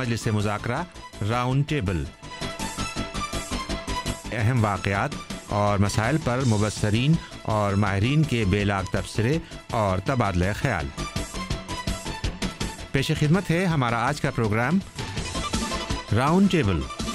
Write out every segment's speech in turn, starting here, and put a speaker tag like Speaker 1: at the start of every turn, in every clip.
Speaker 1: مجلس مذاکرہ round table, اہم واقعات اور مسائل پر مبصرین اور ماہرین کے بے لاگ تبصرے اور تبادلہ خیال۔ پیش خدمت ہے ہمارا آج کا پروگرام راؤنڈ ٹیبل۔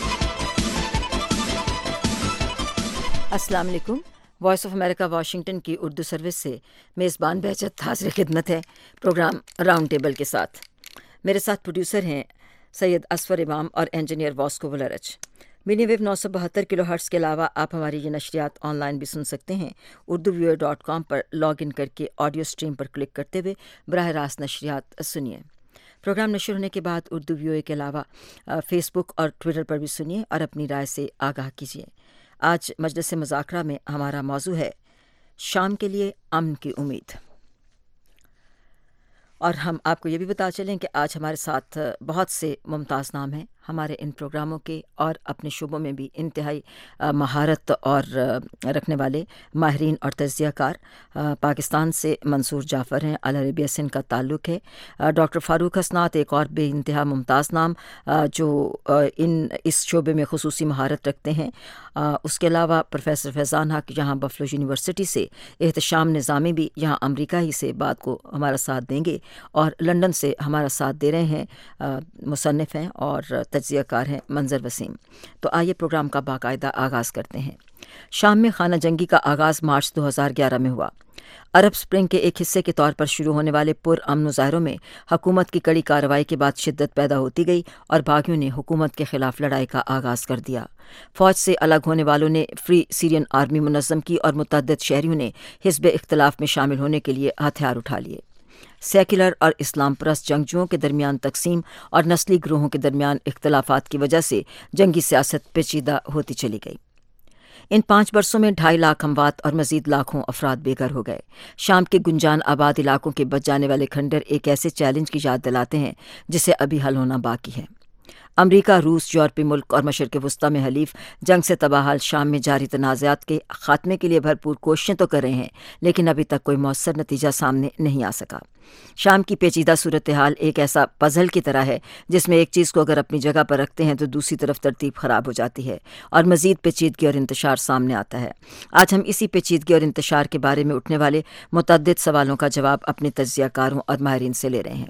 Speaker 2: السلام علیکم۔ وائس آف امریکہ واشنگٹن کی اردو سروس سے میزبان بہجت حاضر خدمت ہے پروگرام راؤنڈ ٹیبل کے ساتھ۔ میرے ساتھ پروڈیوسر ہیں سید اسفر امام اور انجینئر واسکو ولرچ۔ مینی ویو 972 کلو ہرٹز کے علاوہ آپ ہماری یہ نشریات آن لائن بھی سن سکتے ہیں۔ urduViewer.com پر لاگ ان کر کے آڈیو سٹریم پر کلک کرتے ہوئے براہ راست نشریات سنیے۔ پروگرام نشر ہونے کے بعد اردو ویو کے علاوہ فیس بک اور ٹویٹر پر بھی سنیے اور اپنی رائے سے آگاہ کیجیے۔ آج مجلس مذاکرہ میں ہمارا موضوع ہے شام کے لیے امن کی امید، اور ہم آپ کو یہ بھی بتا چلیں کہ آج ہمارے ساتھ بہت سے ممتاز نام ہیں ہمارے ان پروگراموں کے، اور اپنے شعبوں میں بھی انتہائی مہارت اور رکھنے والے ماہرین اور تجزیہ کار۔ پاکستان سے منصور جعفر ہیں، العربیہ سے ان کا تعلق ہے۔ ڈاکٹر فاروق حسنات ایک اور بے انتہا ممتاز نام جو اس شعبے میں خصوصی مہارت رکھتے ہیں۔ اس کے علاوہ پروفیسر فیضان حق یہاں بفلو یونیورسٹی سے، احتشام نظامی بھی یہاں امریکہ ہی سے بات کو ہمارا ساتھ دیں گے، اور لندن سے ہمارا ساتھ دے رہے ہیں مصنف ہیں اور تجزیہ کار ہیں منظر وسیم۔ تو آئیے پروگرام کا باقاعدہ آغاز کرتے ہیں۔ شام میں خانہ جنگی کا آغاز مارچ 2011 میں ہوا۔ عرب سپرنگ کے ایک حصے کے طور پر شروع ہونے والے پرامن مظاہروں میں حکومت کی کڑی کارروائی کے بعد شدت پیدا ہوتی گئی اور باغیوں نے حکومت کے خلاف لڑائی کا آغاز کر دیا۔ فوج سے الگ ہونے والوں نے فری سیرین آرمی منظم کی اور متعدد شہریوں نے حزب اختلاف میں شامل ہونے کے لیے ہتھیار اٹھا لیے۔ سیکولر اور اسلام پرست جنگجوؤں کے درمیان تقسیم اور نسلی گروہوں کے درمیان اختلافات کی وجہ سے جنگی سیاست پیچیدہ ہوتی چلی گئی۔ ان 5 برسوں میں 2.5 لاکھ اموات اور مزید لاکھوں افراد بے گھر ہو گئے۔ شام کے گنجان آباد علاقوں کے بچ جانے والے کھنڈر ایک ایسے چیلنج کی یاد دلاتے ہیں جسے ابھی حل ہونا باقی ہے۔ امریکہ، روس، یورپی ملک اور مشرق وسطیٰ میں حلیف جنگ سے تباہ حال شام میں جاری تنازعات کے خاتمے کے لیے بھرپور کوششیں تو کر رہے ہیں، لیکن ابھی تک کوئی مؤثر نتیجہ سامنے نہیں آ سکا۔ شام کی پیچیدہ صورتحال ایک ایسا پزل کی طرح ہے جس میں ایک چیز کو اگر اپنی جگہ پر رکھتے ہیں تو دوسری طرف ترتیب خراب ہو جاتی ہے اور مزید پیچیدگی اور انتشار سامنے آتا ہے۔ آج ہم اسی پیچیدگی اور انتشار کے بارے میں اٹھنے والے متعدد سوالوں کا جواب اپنے تجزیہ کاروں اور ماہرین سے لے رہے ہیں۔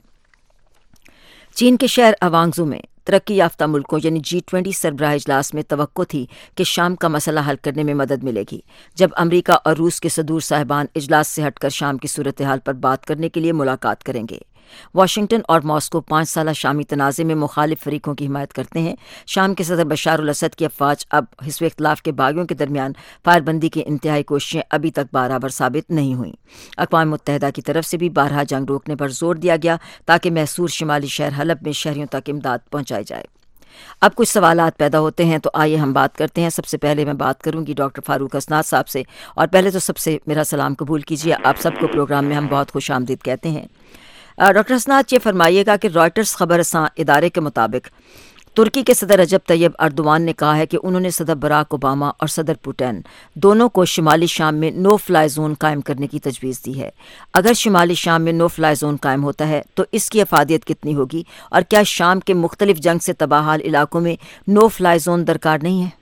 Speaker 2: چین کے شہر اوانگزو میں ترقی یافتہ ملکوں یعنی G20 سربراہ اجلاس میں توقع تھی کہ شام کا مسئلہ حل کرنے میں مدد ملے گی، جب امریکہ اور روس کے صدور صاحبان اجلاس سے ہٹ کر شام کی صورتحال پر بات کرنے کے لیے ملاقات کریں گے۔ واشنگٹن اور ماسکو 5 سالہ شامی تنازع میں مخالف فریقوں کی حمایت کرتے ہیں۔ شام کے صدر بشار الاسد کی افواج اب حزب اختلاف کے باغیوں کے درمیان فائر بندی کی انتہائی کوششیں ابھی تک برابر ثابت نہیں ہوئیں۔ اقوام متحدہ کی طرف سے بھی بارہا جنگ روکنے پر زور دیا گیا تاکہ محصور شمالی شہر حلب میں شہریوں تک امداد پہنچائی جائے۔ اب کچھ سوالات پیدا ہوتے ہیں، تو آئیے ہم بات کرتے ہیں۔ سب سے پہلے میں بات کروں گی ڈاکٹر فاروق حسنات صاحب سے، اور پہلے تو سب سے میرا سلام قبول کیجیے۔ آپ سب کو پروگرام میں ہم بہت خوش آمدید کہتے ہیں۔ ڈاکٹر حسنات، یہ فرمائیے گا کہ رائٹرز خبر رساں ادارے کے مطابق ترکی کے صدر رجب طیب اردوان نے کہا ہے کہ انہوں نے صدر براک اوباما اور صدر پوٹین دونوں کو شمالی شام میں نو فلائی زون قائم کرنے کی تجویز دی ہے۔ اگر شمالی شام میں نو فلائی زون قائم ہوتا ہے تو اس کی افادیت کتنی ہوگی، اور کیا شام کے مختلف جنگ سے تباہ حال علاقوں میں نو فلائی زون درکار نہیں ہے؟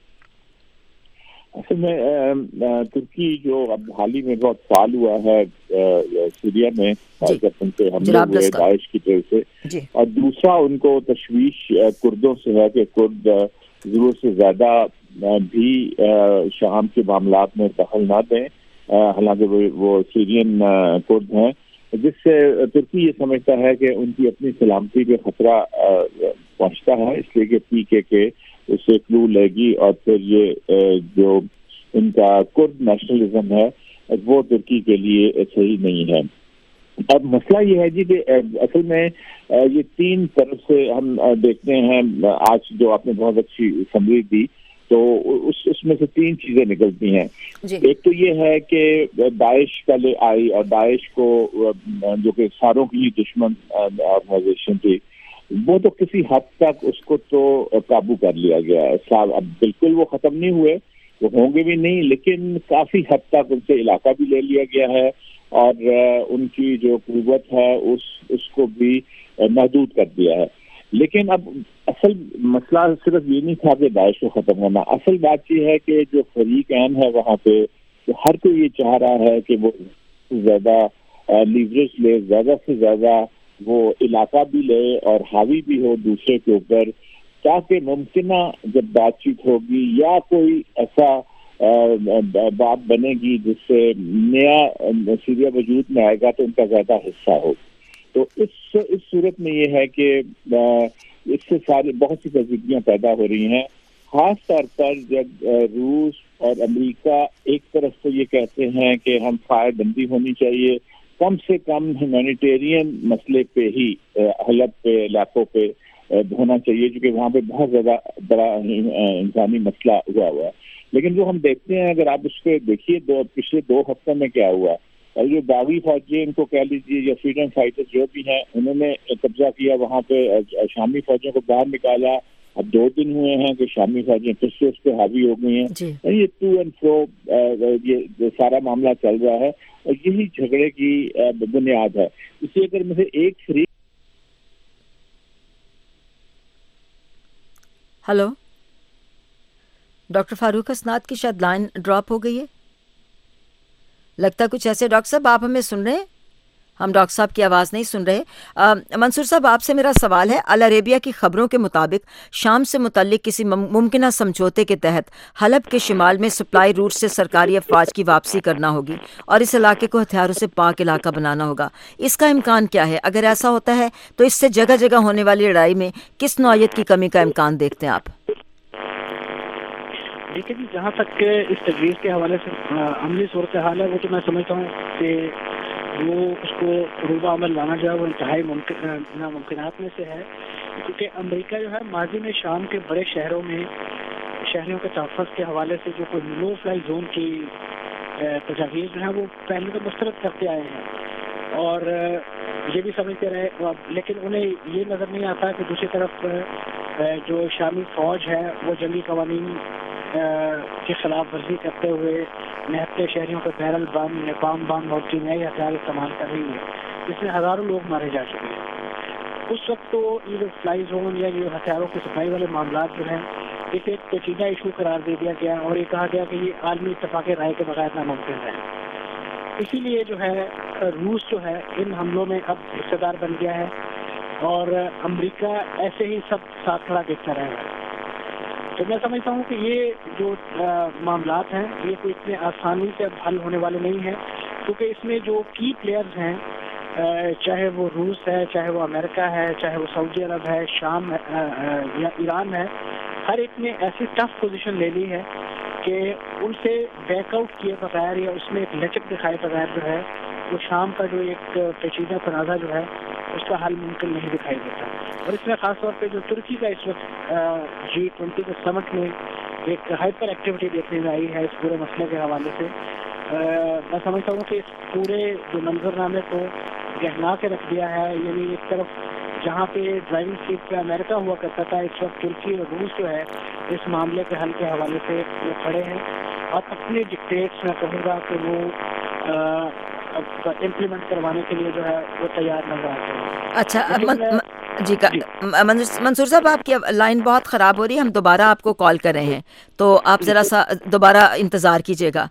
Speaker 3: اصل میں ترکی جو اب حال ہی میں بہت فعال ہوا ہے سیریا میں، جب ان سے حملے ہوئے داعش کی طرف سے، اور دوسرا ان کو تشویش کردوں سے ہے کہ کرد ضرورت سے زیادہ بھی شام کے معاملات میں دخل نہ دیں، حالانکہ وہ سیرین کرد ہیں، جس سے ترکی یہ سمجھتا ہے کہ ان کی اپنی سلامتی پہ خطرہ پہنچتا ہے، اس لیے کہ PKK اس سے کلو لے گی، اور پھر یہ جو ان کا کرد نیشنلزم ہے وہ ترکی کے لیے صحیح نہیں ہے۔ اب مسئلہ یہ ہے جی کہ اصل میں یہ 3 طرف سے ہم دیکھتے ہیں، آج جو آپ نے بہت اچھی سمری دی تو اس میں سے 3 چیزیں نکلتی ہیں۔ ایک تو یہ ہے کہ داعش پہلے آئی، اور داعش کو جو کہ ساروں کی دشمن آرگنائزیشن تھی، وہ تو کسی حد تک اس کو تو قابو کر لیا گیا ہے۔ اب بالکل وہ ختم نہیں ہوئے، وہ ہوں گے بھی نہیں، لیکن کافی حد تک ان سے علاقہ بھی لے لیا گیا ہے، اور ان کی جو قوت ہے اس کو بھی محدود کر دیا ہے۔ لیکن اب اصل مسئلہ صرف یہ نہیں تھا کہ داعش کو ختم کرنا. اصل بات یہ ہے کہ جو فریقین ہے وہاں پہ ہر کوئی یہ چاہ رہا ہے کہ وہ زیادہ لیوریج لے, زیادہ سے زیادہ وہ علاقہ بھی لے اور حاوی بھی ہو دوسرے کے اوپر, تاکہ ممکنہ جب بات چیت ہوگی یا کوئی ایسا بات بنے گی جس سے نیا سیریا وجود میں آئے گا تو ان کا زیادہ حصہ ہو. تو اس صورت میں یہ ہے کہ اس سے بہت سی پیچیدگیاں پیدا ہو رہی ہیں, خاص طور پر جب روس اور امریکہ ایک طرف سے یہ کہتے ہیں کہ ہم فائر بندی ہونی چاہیے, کم سے کم ہیومینیٹیرین مسئلے پہ ہی حلب پہ علاقوں پہ ہونا چاہیے, کیونکہ وہاں پہ بہت زیادہ بڑا انسانی مسئلہ ہوا ہے. لیکن جو ہم دیکھتے ہیں, اگر آپ اس کو دیکھیے پچھلے 2 ہفتوں میں کیا ہوا, اور جو باغی فوجی ان کو کہہ لیجیے یا فریڈم فائٹر جو بھی ہیں, انہوں نے قبضہ کیا وہاں پہ, شامی فوجوں کو باہر نکالا. اب 2 دن ہوئے ہیں کہ شامی فوجیں پھر سے اس پہ حاوی ہو گئی ہیں. یہ ٹو اینڈ فرو یہ سارا معاملہ چل رہا ہے, اور یہی جھگڑے کی بنیاد ہے. اسی اگر میں سے ایک فریق.
Speaker 2: ہلو ڈاکٹر فاروق اسناد کی شاید لائن ڈراپ ہو گئی ہے, لگتا کچھ ایسے. ڈاکٹر صاحب آپ ہمیں سن رہے ہیں؟ ہم ڈاکٹر صاحب کی آواز نہیں سن رہے. منصور صاحب آپ سے میرا سوال ہے, العربیہ کی خبروں کے مطابق شام سے متعلق کسی ممکنہ سمجھوتے کے تحت حلب کے شمال میں سپلائی روٹ سے سرکاری افواج کی واپسی کرنا ہوگی اور اس علاقے کو ہتھیاروں سے پاک علاقہ بنانا ہوگا. اس کا امکان کیا ہے؟ اگر ایسا ہوتا ہے تو اس سے جگہ جگہ ہونے والی لڑائی میں کس نوعیت کی کمی کا امکان دیکھتے ہیں آپ؟
Speaker 4: دیکھیے جی, جہاں تک کہ اس تجویز کے حوالے سے عملی صورتحال ہے, وہ تو میں سمجھتا ہوں کہ وہ اس کو روبہ عمل لانا جو ہے وہ انتہائی ناممکنات میں سے ہے, کیونکہ امریکہ جو ہے ماضی میں شام کے بڑے شہروں میں شہریوں کے تحفظ کے حوالے سے جو کوئی نو فلائی زون کی تجاویز جو ہے وہ پہلے تو مسترد کرتے آئے ہیں, اور یہ بھی سمجھتے رہے, لیکن انہیں یہ نظر نہیں آتا کہ دوسری طرف جو شامی فوج ہے وہ جنگی قوانین کی خلاف ورزی کرتے ہوئے نہتے شہریوں کے بیرل بام موٹی نئے ہتھیار استعمال کر رہی ہے, جس میں ہزاروں لوگ مارے جا چکے ہیں. اس وقت تو یہ جو فلائی زون یا یہ ہتھیاروں کی سپلائی والے معاملات جو ہیں اسے ایک پیچیدہ ایشو قرار دے دیا گیا, اور یہ کہا گیا کہ یہ عالمی اتفاق رائے کے بغیر ناممکن ہے. اسی لیے جو ہے روس جو ہے ان حملوں میں اب حصہ دار بن گیا ہے, اور امریکہ ایسے ہی سب ساتھ کھڑا دیکھتا رہے گا. تو میں سمجھتا ہوں کہ یہ جو معاملات ہیں یہ کوئی اتنے آسانی سے حل ہونے والے نہیں ہیں, کیونکہ اس میں جو کی پلیئرز ہیں, چاہے وہ روس ہے, چاہے وہ امریکہ ہے, چاہے وہ سعودی عرب ہے, شام یا ایران ہے, ہر ایک نے ایسی ٹف پوزیشن لے لی ہے کہ ان سے بیک آؤٹ کیے بغیر یا اس میں ایک لچک دکھائے بغیر جو ہے وہ شام کا جو ایک پیچیدہ تنازع جو ہے اس کا حل ممکن نہیں دکھائی دیتا. اور اس میں خاص طور پہ جو ترکی کا اس وقت G20 کے سمٹ میں ایک ہائپر ایکٹیویٹی دیکھنے میں آئی ہے اس پورے مسئلے کے حوالے سے, میں سمجھتا ہوں کہ اس پورے جو منظرنامے کو گہنا کے رکھ دیا ہے. یعنی ایک طرف جہاں پہ ڈرائیونگ سیٹ پہ امریکہ ہوا کرتا تھا, اس وقت ترکی اور روس جو ہے اس معاملے کے حل کے حوالے سے وہ کھڑے ہیں, اور اپنے ڈکٹیٹس میں کہوں گا کہ وہ امپلیمنٹ کروانے کے لیے جو ہے وہ تیار نظر آتے ہیں.
Speaker 2: اچھا جی منصور صاحب, آپ کی لائن بہت خراب ہو رہی ہے, ہم دوبارہ آپ کو کال کر رہے ہیں, تو آپ ذرا سا دوبارہ انتظار کیجیے گا.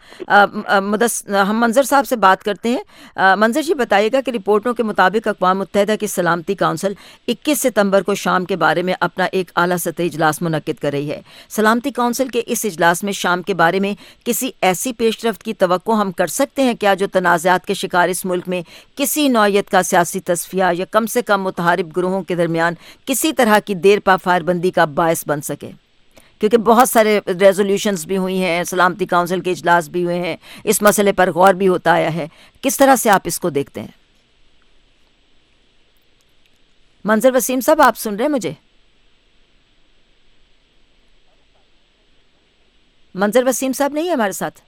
Speaker 2: ہم منظر صاحب سے بات کرتے ہیں. منظر جی بتائیے گا کہ رپورٹوں کے مطابق اقوام متحدہ کی سلامتی کونسل 21 ستمبر کو شام کے بارے میں اپنا ایک اعلیٰ سطحی اجلاس منعقد کر رہی ہے. سلامتی کونسل کے اس اجلاس میں شام کے بارے میں کسی ایسی پیش رفت کی توقع ہم کر سکتے ہیں کیا جو تنازعات کے شکار اس ملک میں کسی نوعیت کا سیاسی تصفیہ یا کم سے کم متحارب گروہوں کے درمیان کسی طرح کی دیر پا فائر بندی کا باعث بن سکے؟ کیونکہ بہت سارے ریزولوشنز بھی ہوئی ہیں, سلامتی کونسل کے اجلاس بھی ہوئے ہیں, اس مسئلے پر غور بھی ہوتا آیا ہے. کس طرح سے آپ اس کو دیکھتے ہیں؟ منظر وسیم صاحب آپ سن رہے ہیں مجھے؟ منظر وسیم صاحب نہیں ہے ہمارے ساتھ.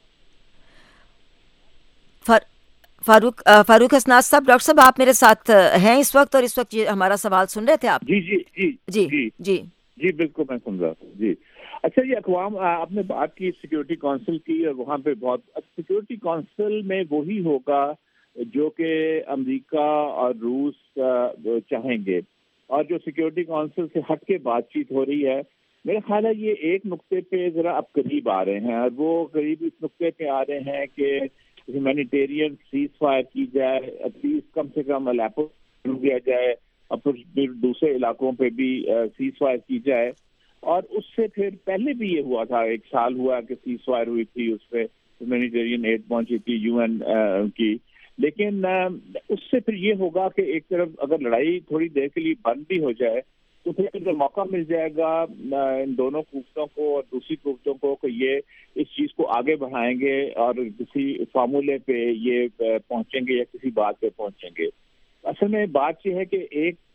Speaker 2: فاروق اسناد صاحب, ڈاکٹر صاحب آپ میرے ساتھ ہیں اس وقت, اور اس وقت یہ ہمارا سوال سن رہے تھے آپ؟
Speaker 3: جی جی جی جی جی جی جی بالکل میں سن رہا ہوں. جی اچھا, یہ اقوام آپ نے بات کی سیکورٹی کونسل کی, اور وہاں پہ بہت سیکورٹی کونسل میں وہی ہوگا جو کہ امریکہ اور روس چاہیں گے, اور جو سیکورٹی کونسل سے ہٹ کے بات چیت ہو رہی ہے، میرا خیال ہے یہ ایک نقطے پہ ذرا اب قریب آ رہے ہیں، اور وہ قریب اس نقطے پہ آ رہے ہیں کہ ہیومینیٹیرین سیز فائر کی جائے، ایٹ لیسٹ کم سے کم الیپو دیا جائے، اور پھر دوسرے علاقوں پہ بھی سیز فائر کی جائے. اور اس سے پھر پہلے بھی یہ ہوا تھا، 1 سال ہوا کہ سیز فائر ہوئی تھی، اس پہ ہیومینیٹیرین ایڈ پہنچی تھی UN کی. لیکن اس سے پھر یہ ہوگا کہ ایک طرف اگر لڑائی تھوڑی دیر کے لیے بند بھی ہو جائے تو پھر اگر موقع مل جائے گا ان دونوں قوتوں کو اور دوسری قوتوں کو کہ یہ اس چیز کو آگے بڑھائیں گے اور کسی فارمولے پہ یہ پہنچیں گے یا کسی بات پہ پہنچیں گے. اصل میں بات یہ ہے کہ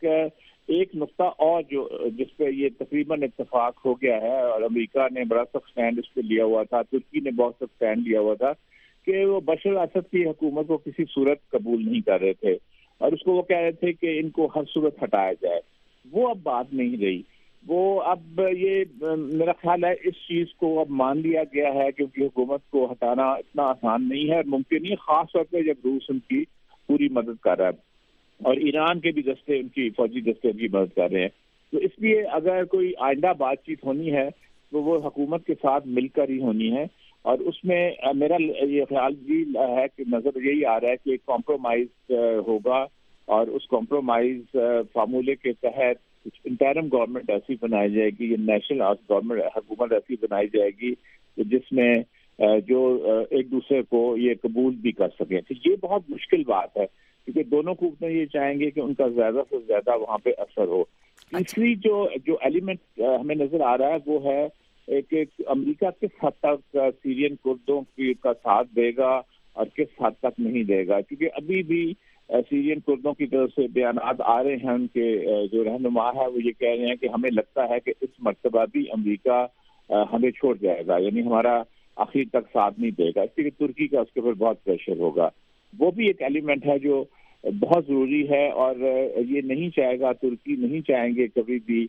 Speaker 3: ایک نقطہ اور جس پہ یہ تقریباً اتفاق ہو گیا ہے، اور امریکہ نے بڑا سخت سٹینڈ اس پہ لیا ہوا تھا، ترکی نے بہت سخت سٹینڈ لیا ہوا تھا کہ وہ بشر الاسد کی حکومت کو کسی صورت قبول نہیں کر رہے تھے، اور اس کو وہ کہہ رہے تھے کہ ان کو ہر صورت ہٹایا جائے. وہ اب بات نہیں رہی. وہ اب یہ میرا خیال ہے اس چیز کو اب مان لیا گیا ہے، کیونکہ حکومت کو ہٹانا اتنا آسان نہیں ہے اور ممکن نہیں، خاص طور پہ جب روس ان کی پوری مدد کر رہا ہے اور ایران کے بھی دستے، ان کی فوجی دستے ان کی مدد کر رہے ہیں. تو اس لیے اگر کوئی آئندہ بات چیت ہونی ہے تو وہ حکومت کے ساتھ مل کر ہی ہونی ہے، اور اس میں میرا یہ خیال بھی ہے کہ نظر یہی آ رہا ہے کہ ایک کمپرومائز ہوگا، اور اس کمپرومائز فارمولے کے تحت کچھ انٹرم گورنمنٹ ایسی بنائی جائے گی، یہ نیشنل گورنمنٹ حکومت ایسی بنائی جائے گی جس میں جو ایک دوسرے کو یہ قبول بھی کر سکیں. تو یہ بہت مشکل بات ہے، کیونکہ دونوں قوتیں یہ چاہیں گے کہ ان کا زیادہ سے زیادہ وہاں پہ اثر ہو. تیسری جو ایلیمنٹ ہمیں نظر آ رہا ہے وہ ہے کہ امریکہ کس حد تک سیرین کردوں کا ساتھ دے گا اور کس حد تک نہیں دے گا، کیونکہ ابھی بھی سیرین کردوں کی طرف سے بیانات آ رہے ہیں، ان کے جو رہنما ہے وہ یہ کہہ رہے ہیں کہ ہمیں لگتا ہے کہ اس مرتبہ بھی امریکہ ہمیں چھوڑ جائے گا، یعنی ہمارا آخر تک ساتھ نہیں دے گا. اس لیے ترکی کا اس کے اوپر بہت پریشر ہوگا. وہ بھی ایک ایلیمنٹ ہے جو بہت ضروری ہے، اور یہ نہیں چاہے گا، ترکی نہیں چاہیں گے کبھی بھی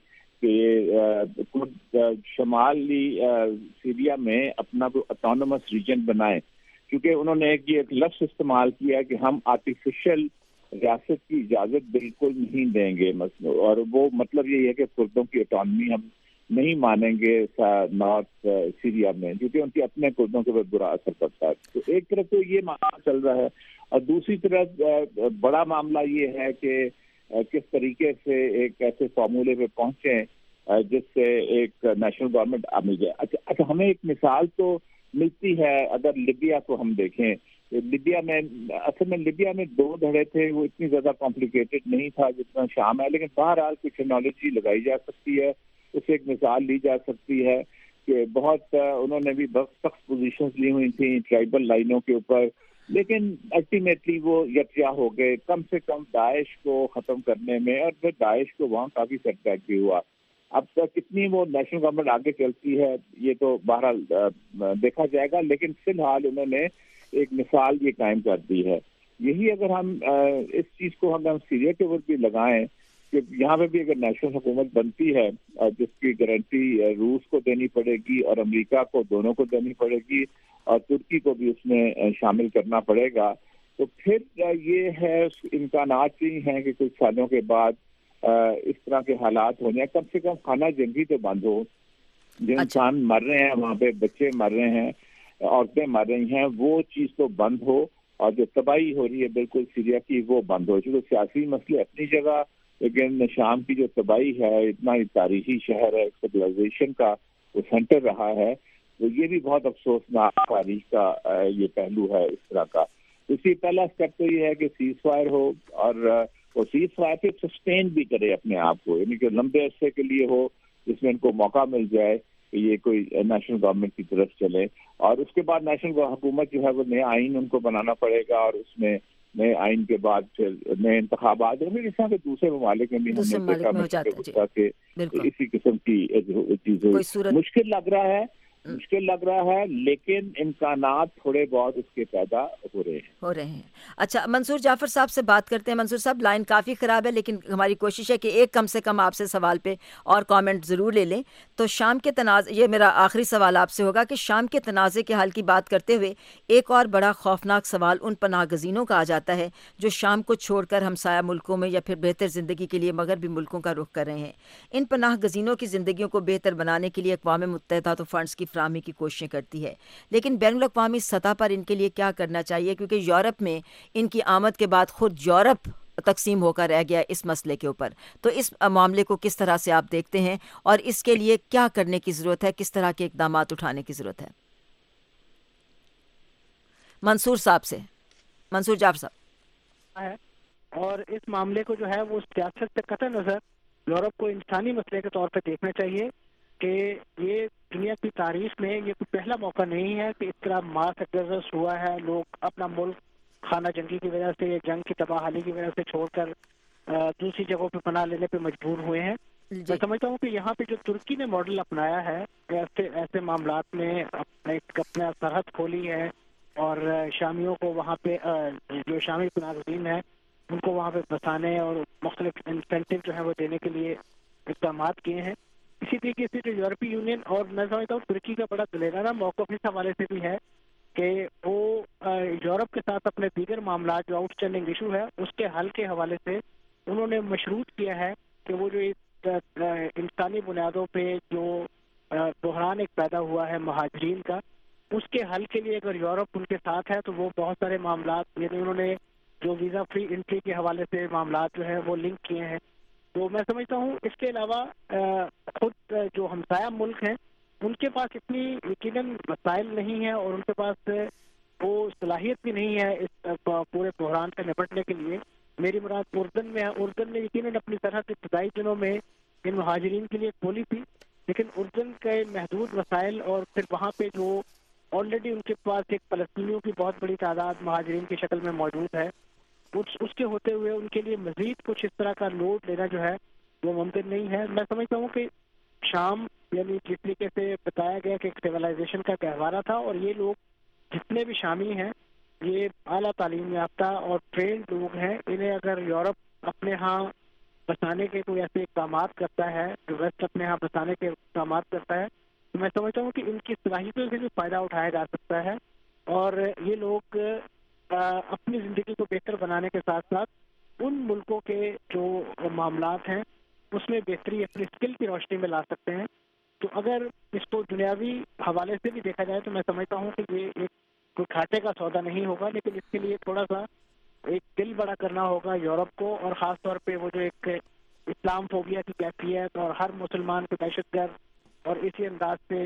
Speaker 3: کہ شمالی سیریا میں اپنا کوئی اٹانومس ریجن بنائیں، کیونکہ انہوں نے ایک لفظ استعمال کیا کہ ہم آرٹیفیشل ریاست کی اجازت بالکل نہیں دیں گے، اور وہ مطلب یہ ہے کہ کردوں کی اٹانومی ہم نہیں مانیں گے نارتھ سیریا میں، کیونکہ ان کے اپنے کردوں کے اوپر برا اثر پڑتا ہے. تو ایک طرف تو یہ معاملہ چل رہا ہے، اور دوسری طرف بڑا معاملہ یہ ہے کہ کس طریقے سے ایک ایسے فارمولے پہ پہنچیں جس سے ایک نیشنل گورنمنٹ مل جائے. اچھا ہمیں ایک مثال تو ملتی ہے، اگر لیبیا کو ہم دیکھیں، لیبیا میں اصل میں لیبیا میں 2 دھڑے تھے، وہ اتنی زیادہ کمپلیکیٹڈ نہیں تھا جتنا شام ہے، لیکن بہرحال کچھ ٹیکنالوجی لگائی جا سکتی ہے، اس سے ایک مثال لی جا سکتی ہے کہ بہت انہوں نے بھی بہت سخت پوزیشنز لی ہوئی تھیں ٹرائبل لائنوں کے اوپر، لیکن الٹیمیٹلی وہ یکجا ہو گئے کم سے کم داعش کو ختم کرنے میں، اور پھر داعش کو وہاں کافی سیٹ بیک بھی ہوا. اب تک کتنی وہ نیشنل گورنمنٹ آگے چلتی ہے یہ تو بہرحال دیکھا جائے گا، لیکن فی الحال انہوں نے ایک مثال یہ قائم کر دی ہے. یہی اگر ہم اس چیز کو ہم سیریا کے اوپر بھی لگائیں کہ یہاں پہ بھی اگر نیشنل حکومت بنتی ہے جس کی گارنٹی روس کو دینی پڑے گی اور امریکہ کو، دونوں کو دینی پڑے گی، اور ترکی کو بھی اس میں شامل کرنا پڑے گا، تو پھر یہ ہے امکانات ہی ہیں کہ کچھ سالوں کے بعد اس طرح کے حالات ہو جائیں. کم سے کم خانہ جنگی تو بند ہو، جو انسان مر رہے ہیں وہاں پہ، بچے مر رہے ہیں، عورتیں مر رہی ہیں، وہ چیز تو بند ہو، اور جو تباہی ہو رہی ہے بالکل سیریا کی وہ بند ہو. چونکہ سیاسی مسئلے اپنی جگہ، لیکن شام کی جو تباہی ہے، اتنا ہی تاریخی شہر ہے، سویلائزیشن کا وہ سینٹر رہا ہے، تو یہ بھی بہت افسوسناک تاریخ کا یہ پہلو ہے اس طرح کا. اس کی پہلا اسٹیپ تو یہ ہے کہ سیز فائر ہو، اور وہ سیز فائر پہ سسٹین بھی کرے اپنے آپ کو، یعنی کہ لمبے عرصے کے لیے ہو جس میں ان کو موقع مل جائے کہ یہ کوئی نیشنل گورنمنٹ کی طرف چلے. اور اس کے بعد نیشنل حکومت جو ہے وہ نیا آئین ان کو بنانا پڑے گا، اور اس میں نئے آئین کے بعد پھر نئے انتخابات ہوں گے، جس طرح کے دوسرے ممالک میں بھی ہم نے دیکھا کہ اسی قسم کی چیز ہوئی. مشکل لگ رہا ہے مشکل لگ رہا ہے، لیکن امکانات تھوڑے بہت اس کے پیدا ہو رہے ہیں.
Speaker 2: اچھا، منصور جعفر صاحب سے بات کرتے ہیں. منصور صاحب، لائن کافی خراب ہے، لیکن ہماری کوشش ہے کہ ایک کم سے کم آپ سے سوال پہ اور کامنٹ ضرور لے لیں. تو شام کے تنازع، یہ میرا آخری سوال آپ سے ہوگا کہ شام کے تنازع کے حل کی بات کرتے ہوئے ایک اور بڑا خوفناک سوال ان پناہ گزینوں کا آ جاتا ہے جو شام کو چھوڑ کر ہمسایہ ملکوں میں یا پھر بہتر زندگی کے لیے مغربی ملکوں کا رخ کر رہے ہیں. ان پناہ گزینوں کی زندگیوں کو بہتر بنانے کے لیے اقوام متحدہ تو فنڈز کی فراہمی کی کوششیں کرتی ہے، لیکن بین الاقوامی سطح پر ان کے لیے کیا کرنا چاہیے؟ کیونکہ یورپ میں ان کی آمد کے بعد خود یورپ تقسیم ہو کر رہ گیا اس مسئلے کے اوپر. تو اس معاملے کو کس طرح سے آپ دیکھتے ہیں اور اس کے لیے کیا کرنے کی ضرورت ہے، کس طرح کے اقدامات اٹھانے کی ضرورت ہے؟ منصور صاحب سے، منصور جعفر صاحب.
Speaker 4: اور اس معاملے کو جو ہے وہ سیاست سے قطع نظر یورپ کو انسانی مسئلے کے طور پہ دیکھنا چاہیے کہ یہ دنیا کی تاریخ میں یہ کوئی پہلا موقع نہیں ہے کہ اس طرح ماس ایکسوڈس ہوا ہے. لوگ اپنا ملک خانہ جنگی کی وجہ سے، جنگ کی تباہی کی وجہ سے چھوڑ کر دوسری جگہوں پہ پناہ لینے پہ مجبور ہوئے ہیں. میں سمجھتا ہوں کہ یہاں پہ جو ترکی نے ماڈل اپنایا ہے، ایسے معاملات میں اپنا سرحد کھولی ہے اور شامیوں کو وہاں پہ جو شامی پناہ گزین ہیں ان کو وہاں پہ بسانے اور مختلف انسینٹیو جو ہے وہ دینے کے لیے اقدامات کیے ہیں. اسی طریقے سے جو یورپی یونین اور میں سمجھتا ہوں ترکی کا بڑا دلیرانہ موقف اس حوالے سے بھی ہے کہ وہ یورپ کے ساتھ اپنے دیگر معاملات جو آؤٹ اسٹینڈنگ ایشو ہے اس کے حل کے حوالے سے انہوں نے مشروط کیا ہے کہ وہ جو انسانی بنیادوں پہ جو بحران ایک پیدا ہوا ہے مہاجرین کا، اس کے حل کے لیے اگر یورپ ان کے ساتھ ہے تو وہ بہت سارے معاملات، یعنی انہوں نے جو ویزا فری انٹری کے حوالے سے معاملات جو ہے وہ لنک کیے ہیں. تو میں سمجھتا ہوں اس کے علاوہ خود جو ہمسایہ ملک ہیں ان کے پاس اتنی یقیناً وسائل نہیں ہیں اور ان کے پاس وہ صلاحیت بھی نہیں ہے اس پورے بحران سے نپٹنے کے لیے. میری مراد اردن میں ہے. اردن نے یقیناً اپنی سرحد ابتدائی دنوں میں ان مہاجرین کے لیے کھولی تھی، لیکن اردن کے محدود وسائل اور پھر وہاں پہ جو آلریڈی ان کے پاس ایک فلسطینیوں کی بہت بڑی تعداد مہاجرین کی شکل میں موجود ہے، اس کے ہوتے ہوئے ان کے لیے مزید کچھ اس طرح کا لوڈ لینا جو ہے وہ ممکن نہیں ہے. میں سمجھتا ہوں کہ شام، یعنی جس طریقے سے بتایا گیا کہ ایک سیولائزیشن کا گہوارہ تھا اور یہ لوگ جتنے بھی شامی ہیں یہ اعلیٰ تعلیم یافتہ اور ٹرینڈ لوگ ہیں. انہیں اگر یورپ اپنے ہاں بسانے کے کوئی ایسے اقدامات کرتا ہے، جو ویسٹ اپنے ہاں بسانے کے اقدامات کرتا ہے، تو میں سمجھتا ہوں کہ ان کی صلاحیتوں سے بھی فائدہ اٹھایا جا سکتا ہے اور یہ لوگ اپنی زندگی کو بہتر بنانے کے ساتھ ساتھ ان ملکوں کے جو معاملات ہیں اس میں بہتری اپنی اسکل کی روشنی میں لا سکتے ہیں. تو اگر اس کو دنیاوی حوالے سے بھی دیکھا جائے تو میں سمجھتا ہوں کہ یہ ایک کوئی کھاٹے کا سودا نہیں ہوگا، لیکن اس کے لیے تھوڑا سا ایک دل بڑا کرنا ہوگا یورپ کو، اور خاص طور پہ وہ جو ایک اسلام فوبیا کی کیفیت اور ہر مسلمان کو دہشت گرد اور اسی انداز سے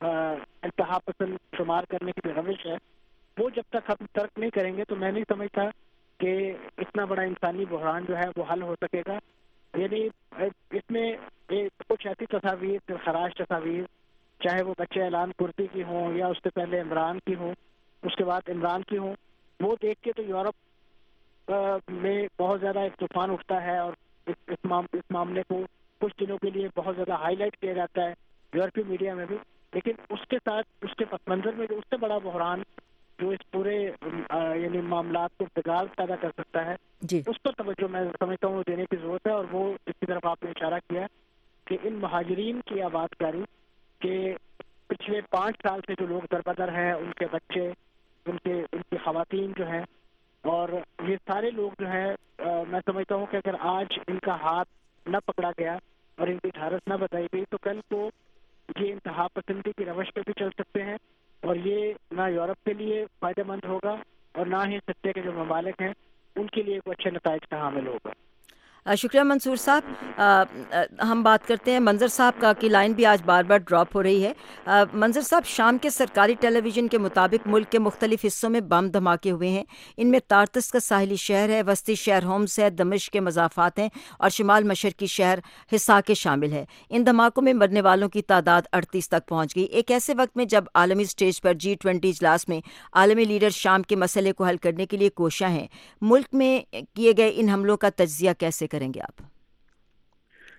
Speaker 4: انتہا پسند شمار کرنے کی جو روش ہے وہ جب تک ہم ترک نہیں کریں گے تو میں نہیں سمجھتا کہ اتنا بڑا انسانی بحران جو ہے وہ حل ہو سکے گا. یعنی اس میں کچھ ایسی تصاویر، سرخراش تصاویر، چاہے وہ بچے اعلان کرسی کی ہوں یا اس سے پہلے عمران کی ہوں، اس کے بعد عمران کی ہوں، وہ دیکھ کے تو یورپ میں بہت زیادہ ایک طوفان اٹھتا ہے اور اس معاملے کو کچھ دنوں کے لیے بہت زیادہ ہائی لائٹ کیا جاتا ہے یورپی میڈیا میں بھی. لیکن اس کے ساتھ اس کے پس منظر میں جو اس سے بڑا بحران جو اس پورے یعنی معاملات کو بگاڑ پیدا کر سکتا ہے اس پر توجہ میں سمجھتا ہوں دینے کی ضرورت ہے. اور وہ جس کی طرف آپ نے اشارہ کیا کہ ان مہاجرین کی آباد کاری کے پچھلے 5 سال سے جو لوگ دربدر ہیں، ان کے بچے، ان کی خواتین جو ہیں، اور یہ سارے لوگ جو ہیں میں سمجھتا ہوں کہ اگر آج ان کا ہاتھ نہ پکڑا گیا اور ان کی ڈھارس نہ بتائی گئی تو کل کو یہ انتہا پسندی کی روش پہ بھی چل سکتے ہیں اور یہ نہ یورپ کے لیے فائدہ مند ہوگا اور نہ ہی خطے کے جو ممالک ہیں ان کے لیے کوئی اچھے نتائج کا حامل ہوگا.
Speaker 2: شکریہ منصور صاحب. ہم بات کرتے ہیں منظر صاحب کا کی لائن بھی آج بار بار ڈراپ ہو رہی ہے. منظر صاحب، شام کے سرکاری ٹیلی ویژن کے مطابق ملک کے مختلف حصوں میں بم دھماکے ہوئے ہیں. ان میں تارتس کا ساحلی شہر ہے، وسطی شہر ہومس ہے، دمشق کے مضافات ہیں اور شمال مشرقی شہر حساکے شامل ہے. ان دھماکوں میں مرنے والوں کی تعداد 38 تک پہنچ گئی. ایک ایسے وقت میں جب عالمی سٹیج پر G20 اجلاس میں عالمی لیڈر شام کے مسئلے کو حل کرنے کے لیے کوشاں ہیں، ملک میں کیے گئے ان حملوں کا تجزیہ کیسے کریں گے آپ؟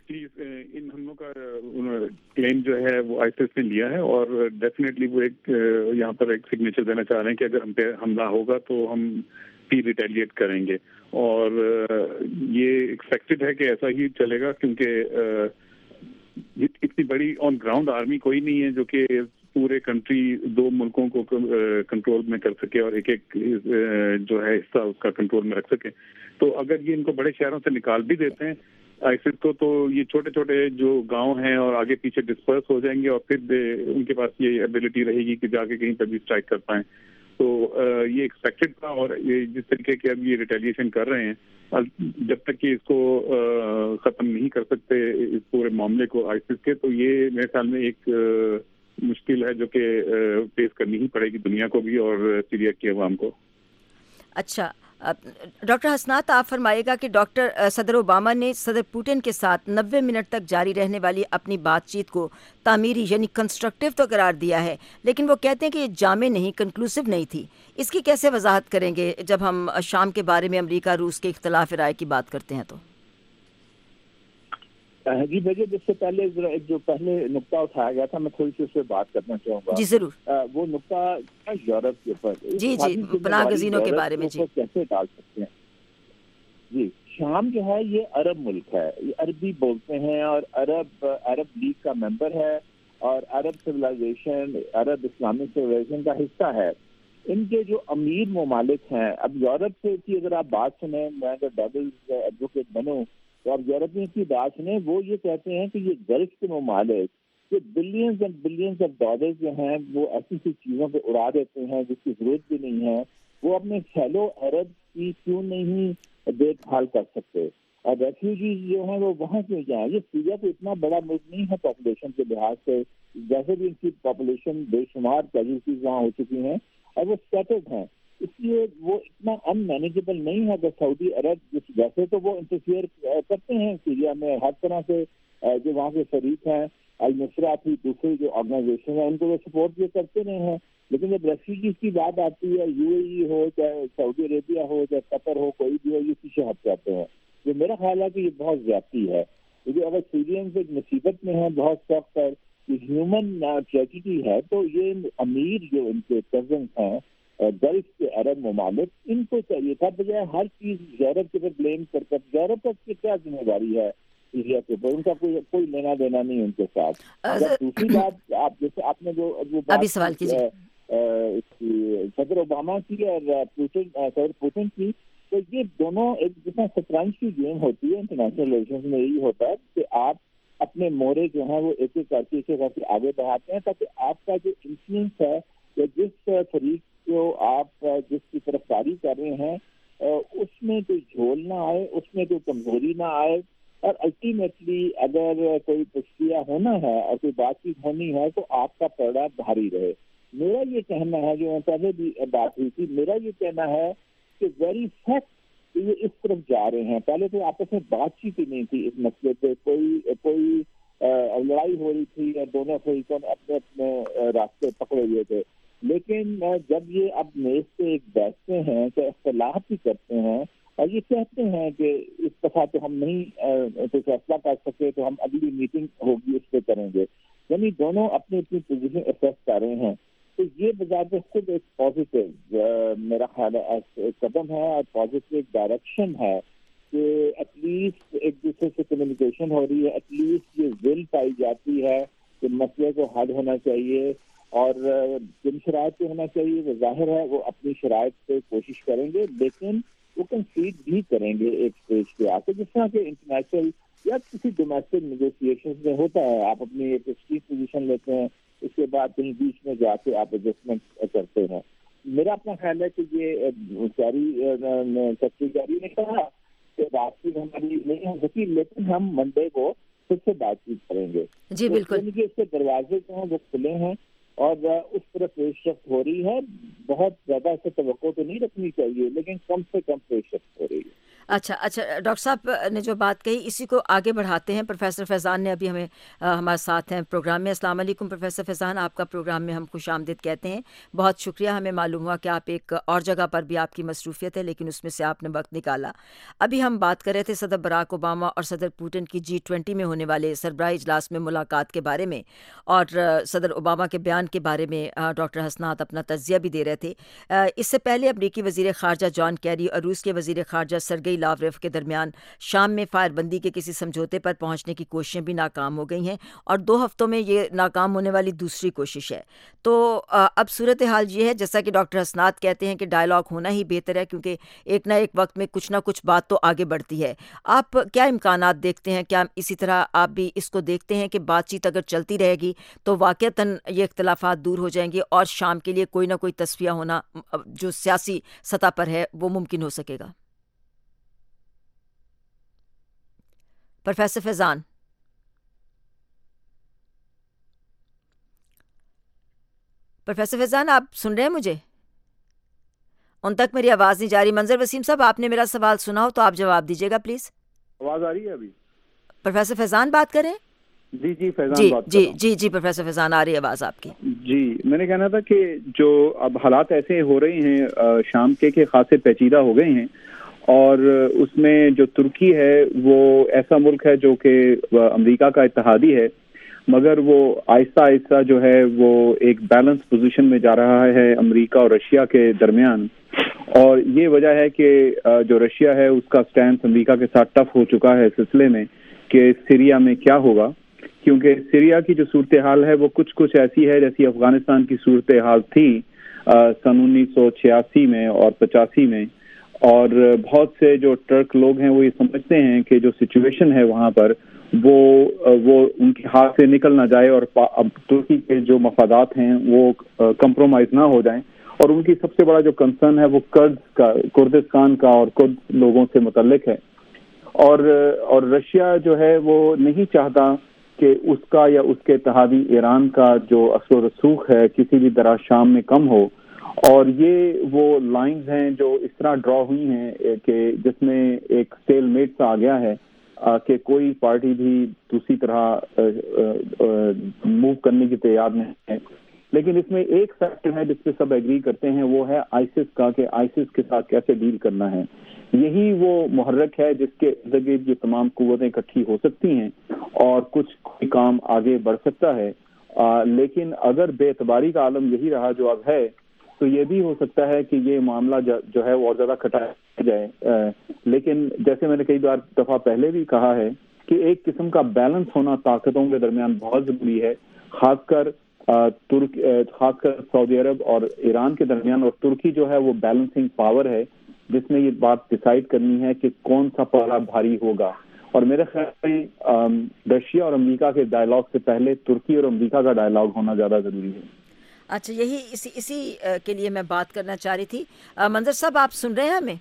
Speaker 5: ان حملوں کا کلیم جو ہے وہ آئیسس نے لیا ہے اور ڈیفینیٹلی وہ ایک یہاں پر ایک سگنیچر دینا چاہ رہے ہیں کہ اگر ہم پہ حملہ ہوگا تو ہم بھی ریٹیلیٹ کریں گے، اور یہ ایکسپیکٹڈ ہے کہ ایسا ہی چلے گا، کیونکہ اتنی بڑی آن گراؤنڈ آرمی کوئی نہیں ہے جو کہ پورے کنٹری 2 ملکوں کو کنٹرول میں کر سکے اور ایک ایک جو ہے حصہ اس کا کنٹرول میں رکھ سکے. تو اگر یہ ان کو بڑے شہروں سے نکال بھی دیتے ہیں آئیسس کو، تو یہ چھوٹے چھوٹے جو گاؤں ہیں اور آگے پیچھے ڈسپرس ہو جائیں گے، اور پھر ان کے پاس یہ ایبلٹی رہے گی کہ جا کے کہیں پہ بھی اسٹرائک کر پائیں. تو یہ ایکسپیکٹڈ تھا، اور یہ جس طریقے کے اب یہ ریٹیلیشن کر رہے ہیں، جب تک کہ اس کو ختم نہیں کر سکتے اس پورے معاملے کو آئیسس کے، تو یہ میرے خیال میں ایک مشکل ہے جو کہ فیس کرنی ہی پڑے گی دنیا کو بھی اور سیریا کی عوام کو.
Speaker 2: اچھا ڈاکٹر حسنات، آپ فرمائیے گا کہ صدر اوباما نے صدر پوٹن کے ساتھ 90 منٹ تک جاری رہنے والی اپنی بات چیت کو تعمیری یعنی کنسٹرکٹیو تو قرار دیا ہے، لیکن وہ کہتے ہیں کہ یہ جامع نہیں، کنکلوسیو نہیں تھی. اس کی کیسے وضاحت کریں گے جب ہم شام کے بارے میں امریکہ روس کے اختلاف رائے کی بات کرتے ہیں؟ تو
Speaker 3: جی بھائی، جس سے پہلے جو پہلے نقطہ اٹھایا گیا تھا، میں تھوڑی سی اس پہ بات کرنا چاہوں گا.
Speaker 2: جی ضرور. وہ
Speaker 3: نقطہ یورپ کے اوپر،
Speaker 2: جی پناہ گزینوں کے بارے میں. جی
Speaker 3: کیسے ڈال سکتے ہیں؟ جی شام جو ہے یہ عرب ملک ہے، یہ عربی بولتے ہیں، اور عرب لیگ کا ممبر ہے، اور عرب سویلائزیشن، عرب اسلامک سویلائزیشن کا حصہ ہے. ان کے جو امیر ممالک ہیں، اب یورپ سے کی اگر آپ بات سنیں، میں اگر ڈبلز ایڈوکیٹ بنوں تو اب یورپین کی بات سنیں، وہ یہ کہتے ہیں کہ یہ گلف کے ممالک یہ billions and billions of dollar جو ہیں وہ ایسی سی چیزوں پہ اڑا دیتے ہیں جس کی ضرورت بھی نہیں ہے. وہ اپنے فیلو عرب کی کیوں نہیں دیکھ بھال کر سکتے، اور ریفیوجیز جو ہیں وہ وہاں کیوں جائیں؟ یہ سیریا تو اتنا بڑا ملک نہیں ہے پاپولیشن کے لحاظ سے، جیسے بھی ان کی پاپولیشن بے شمار کیجویلٹیز وہاں ہو چکی ہیں اور وہ سیٹلڈ ہیں، اس لیے وہ اتنا ان مینیجیبل نہیں ہے کہ سعودی عرب جیسے تو وہ انٹرفیئر کرتے ہیں سیریا میں ہر طرح سے، جو وہاں کے شریک ہیں النصرہ تھی، دوسری جو آرگنائزیشن ہیں ان کو وہ سپورٹ بھی کرتے رہے ہیں. لیکن جب ریفیوجیز کی بات آتی ہے، UAE ہو چاہے سعودی عربیہ ہو چاہے قطر ہو، کوئی بھی ہو، یہ پیچھے ہٹ جاتے ہیں. یہ میرا خیال ہے کہ یہ بہت زیادتی ہے، کیونکہ اگر سیرینز ایک مصیبت میں ہیں بہت سخت پر ہیومن ٹریجڈی ہے، تو یہ امیر جو ان کے کزنس ہیں گلف کے عرب ممالک، ان کو چاہیے تھا بجائے ہر چیز یورپ کے اوپر بلیم کر کر. یورپ کی کیا ذمہ داری ہے سیریا کے اوپر؟ ان کا کوئی لینا دینا نہیں ان کے ساتھ. دوسری بات، آپ جیسے آپ نے جو بات
Speaker 2: سوال کیجیے
Speaker 3: صدر اوباما کی اور صدر پوٹن کی، تو یہ دونوں ایک جتنا شطرنج کی گیم ہوتی ہے انٹرنیشنل ریلیشنز میں، یہی ہوتا ہے کہ آپ اپنے مورے جو ہیں وہ ایک ایک کر کے آگے بڑھاتے ہیں تاکہ آپ کا جو انفلوئنس ہے یا جس فریق کو آپ جس کی طرف کاری کر رہے ہیں اس میں کوئی جھول نہ آئے، اس میں کوئی کمزوری نہ آئے، اور الٹیمیٹلی اگر کوئی تجزیہ ہونا ہے اور کوئی بات چیت ہونی ہے تو آپ کا پردہ بھاری رہے. میرا یہ کہنا ہے، جو پہلے بھی بات ہوئی تھی، میرا یہ کہنا ہے کہ ویری فیکٹ یہ اس طرف جا رہے ہیں. پہلے تو آپس میں بات چیت ہی نہیں تھی اس مسئلے پہ، کوئی لڑائی ہو رہی تھی یا دونوں فریقوں نے اپنے اپنے راستے پکڑے ہوئے تھے. لیکن جب یہ اب میز پہ ایک بیٹھتے ہیں تو اختلاف بھی کرتے ہیں اور یہ کہتے ہیں کہ اس دفعہ تو ہم نہیں کوئی فیصلہ کر سکے تو ہم اگلی میٹنگ ہوگی اس پہ کریں گے. یعنی دونوں اپنی اپنی پوزیشن اسیس کر رہے ہیں. تو یہ بذات خود ایک پازیٹیو میرا خیال ہے قدم ہے اور پازیٹیو ڈائریکشن ہے کہ ایٹ لیسٹ ایک دوسرے سے کمیونیکیشن ہو رہی ہے، ایٹ لیسٹ یہ ول پائی جاتی ہے کہ مسئلے کو حل ہونا چاہیے، اور جن شرائط پہ ہونا چاہیے وہ ظاہر ہے وہ اپنی شرائط پہ کوشش کریں گے، لیکن وہ کنسیڈ بھی کریں گے ایک اسٹیج پہ آ کے، جس طرح کہ انٹرنیشنل یا کسی ڈومیسٹک نیگوسیشن میں ہوتا ہے. آپ اپنی ایک اسٹیج پوزیشن لیتے ہیں، اس کے بعد کہیں بیچ میں جا کے آپ ایڈجسٹمنٹ کرتے ہیں. میرا اپنا خیال ہے کہ یہ سیکرٹری جاری نے کہا کہ بات چیت ہماری نہیں ہو سکی، لیکن ہم منڈے کو پھر سے بات چیت کریں گے.
Speaker 2: جی بالکل.
Speaker 3: اس کے دروازے جو ہیں وہ کھلے ہیں اور اس طرف پیش رفت ہو رہی ہے. بہت زیادہ سے توقع تو نہیں رکھنی چاہیے، لیکن کم سے کم پیش رفت ہو رہی ہے.
Speaker 2: اچھا ڈاکٹر صاحب نے جو بات کہی اسی کو آگے بڑھاتے ہیں. پروفیسر فیضان نے ابھی ہمارے ساتھ ہیں پروگرام میں. السلام علیکم پروفیسر فیضان, آپ کا پروگرام میں ہم خوش آمدید کہتے ہیں. بہت شکریہ, ہمیں معلوم ہوا کہ آپ ایک اور جگہ پر بھی آپ کی مصروفیت ہے, لیکن اس میں سے آپ نے وقت نکالا. ابھی ہم بات کر رہے تھے صدر براک اوباما اور صدر پوٹن کی G20 میں ہونے والے سربراہی اجلاس میں ملاقات کے بارے میں, اور صدر اوباما کے بیان کے بارے میں ڈاکٹر حسنات اپنا تجزیہ بھی دے رہے تھے. اس سے پہلے امریکی وزیر خارجہ جان کیری اور روس کے وزیر خارجہ سرگئی لاوروف کے درمیان شام میں فائر بندی کے کسی سمجھوتے پر پہنچنے کی کوششیں بھی ناکام ہو گئی ہیں, اور 2 ہفتوں میں یہ ناکام ہونے والی دوسری کوشش ہے. تو اب صورتحال یہ ہے, جیسا کہ ڈاکٹر حسنات کہتے ہیں کہ ڈائلاگ ہونا ہی بہتر ہے, کیونکہ ایک نہ ایک وقت میں کچھ نہ کچھ بات تو آگے بڑھتی ہے. آپ کیا امکانات دیکھتے ہیں؟ کیا اسی طرح آپ بھی اس کو دیکھتے ہیں کہ بات چیت اگر چلتی رہے گی تو واقعتاً یہ اختلافات دور ہو جائیں گے اور شام کے لیے کوئی نہ کوئی تصفیہ ہونا جو سیاسی سطح پر ہے وہ ممکن ہو سکے گا؟ پروفیسر فیضان. پروفیسر فیضان, آپ سن رہے ہیں مجھے؟ ان تک میری آواز نہیں جا رہی. منظر وسیم صاحب, آپ نے میرا سوال سنا ہو تو آپ جواب دیجیے گا پلیز.
Speaker 5: آواز آ رہی ہے ابھی؟
Speaker 2: پروفیسر فیضان بات کریں.
Speaker 5: جی فیضان بات کر رہا ہوں.
Speaker 2: جی پروفیسر فیضان, آ رہی ہے آواز آپ کی.
Speaker 5: جی میں نے کہنا تھا کہ جو اب حالات ایسے ہو رہے ہیں شام کے خاصے پیچیدہ ہو گئے ہیں, اور اس میں جو ترکی ہے وہ ایسا ملک ہے جو کہ امریکہ کا اتحادی ہے, مگر وہ آہستہ آہستہ جو ہے وہ ایک بیلنس پوزیشن میں جا رہا ہے امریکہ اور رشیا کے درمیان. اور یہ وجہ ہے کہ جو رشیا ہے اس کا سٹینس امریکہ کے ساتھ ٹف ہو چکا ہے اس سلسلے میں کہ سیریا میں کیا ہوگا, کیونکہ سیریا کی جو صورتحال ہے وہ کچھ ایسی ہے جیسی افغانستان کی صورتحال تھی سن 1986 میں اور 85 میں. اور بہت سے جو ٹرک لوگ ہیں وہ یہ سمجھتے ہیں کہ جو سچویشن ہے وہاں پر وہ ان کے ہاتھ سے نکل نہ جائے, اور اب ترکی کے جو مفادات ہیں وہ کمپرومائز نہ ہو جائیں. اور ان کی سب سے بڑا جو کنسرن ہے وہ کردستان کا اور کرد لوگوں سے متعلق ہے. اور رشیا جو ہے وہ نہیں چاہتا کہ اس کا یا اس کے اتحادی ایران کا جو اثر و رسوخ ہے کسی بھی طرح شام میں کم ہو. اور یہ وہ لائنز ہیں جو اس طرح ڈرا ہوئی ہیں کہ جس میں ایک سٹیل میٹ سا آ گیا ہے کہ کوئی پارٹی بھی دوسری طرح موو کرنے کی تیار نہیں ہے. لیکن اس میں ایک فیکٹر ہے جس پہ سب ایگری کرتے ہیں, وہ ہے آئیسس کا, کہ آئیسس کے ساتھ کیسے ڈیل کرنا ہے. یہی وہ محرک ہے جس کے ارد گرد یہ تمام قوتیں اکٹھی ہو سکتی ہیں اور کچھ کام آگے بڑھ سکتا ہے. لیکن اگر بے اعتباری کا عالم یہی رہا جو اب ہے تو یہ بھی ہو سکتا ہے کہ یہ معاملہ جو ہے وہ اور زیادہ کھٹایا جائے. لیکن جیسے میں نے کئی دفعہ پہلے بھی کہا ہے کہ ایک قسم کا بیلنس ہونا طاقتوں کے درمیان بہت ضروری ہے, خاص کر سعودی عرب اور ایران کے درمیان. اور ترکی جو ہے وہ بیلنسنگ پاور ہے جس نے یہ بات ڈیسائیڈ کرنی ہے کہ کون سا پہلا بھاری ہوگا. اور میرے خیال میں رشیا اور امریکہ کے ڈائلاگ سے پہلے ترکی اور امریکہ کا ڈائلاگ ہونا زیادہ ضروری ہے.
Speaker 2: اچھا, یہی اسی کے لیے میں بات کرنا چاہ رہی تھی. منظر صاحب, آپ سن رہے ہیں ہمیں؟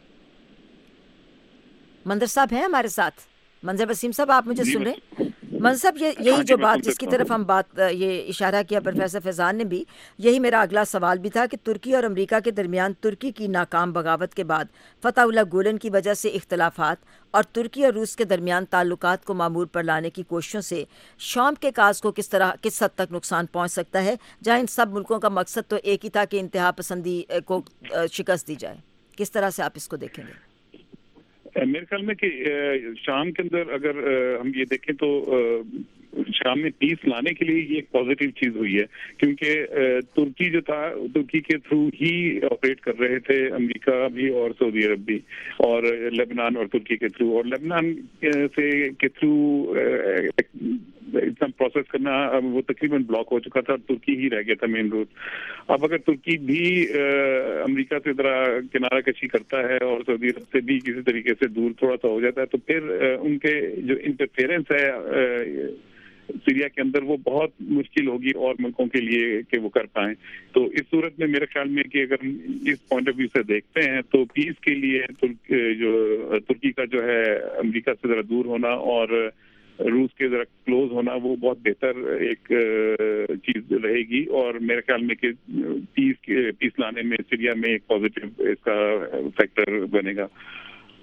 Speaker 2: منظر صاحب ہیں ہمارے ساتھ؟ منظر وسیم صاحب, آپ مجھے سن رہے ہیں؟ منظر صاحب, یہی جو بات جس کی طرف ہم بات یہ اشارہ کیا پروفیسر فیضان نے بھی, یہی میرا اگلا سوال بھی تھا کہ ترکی اور امریکہ کے درمیان ترکی کی ناکام بغاوت کے بعد فتح اللہ گولن کی وجہ سے اختلافات اور ترکی اور روس کے درمیان تعلقات کو معمول پر لانے کی کوششوں سے شام کے کاز کو کس حد تک نقصان پہنچ سکتا ہے, جہاں ان سب ملکوں کا مقصد تو ایک ہی تھا کہ انتہا پسندی کو شکست دی جائے. کس طرح سے آپ اس کو دیکھیں گے؟
Speaker 5: میرے خیال میں کہ شام کے اندر اگر ہم یہ دیکھیں تو شام میں پیس لانے کے لیے یہ ایک پازیٹیو چیز ہوئی ہے, کیونکہ ترکی جو تھا ترکی کے تھرو ہی آپریٹ کر رہے تھے امریکہ بھی اور سعودی عرب بھی, اور لبنان اور ترکی کے تھرو, اور لبنان سے کے تھرو اتنا پروسیس کرنا وہ تقریباً بلاک ہو چکا تھا, ترکی ہی رہ گیا تھا مین روٹ. اب اگر ترکی بھی امریکہ سے ذرا کنارہ کشی کرتا ہے اور سعودی عرب سے بھی کسی طریقے سے دور تھوڑا سا ہو جاتا ہے, تو پھر ان کے جو انٹرفیئرنس ہے سیریا کے اندر وہ بہت مشکل ہوگی اور ملکوں کے لیے کہ وہ کر پائیں. تو اس صورت میں میرے خیال میں کہ اگر اس پوائنٹ آف ویو سے دیکھتے ہیں تو پیس کے لیے جو ترکی کا جو ہے امریکہ سے ذرا دور ہونا اور روس کے ذرا کلوز ہونا وہ بہت بہتر ایک چیز رہے گی. اور میرے خیال میں کہ پیس لانے میں سیریا میں ایک پازیٹیو اس کا فیکٹر بنے گا.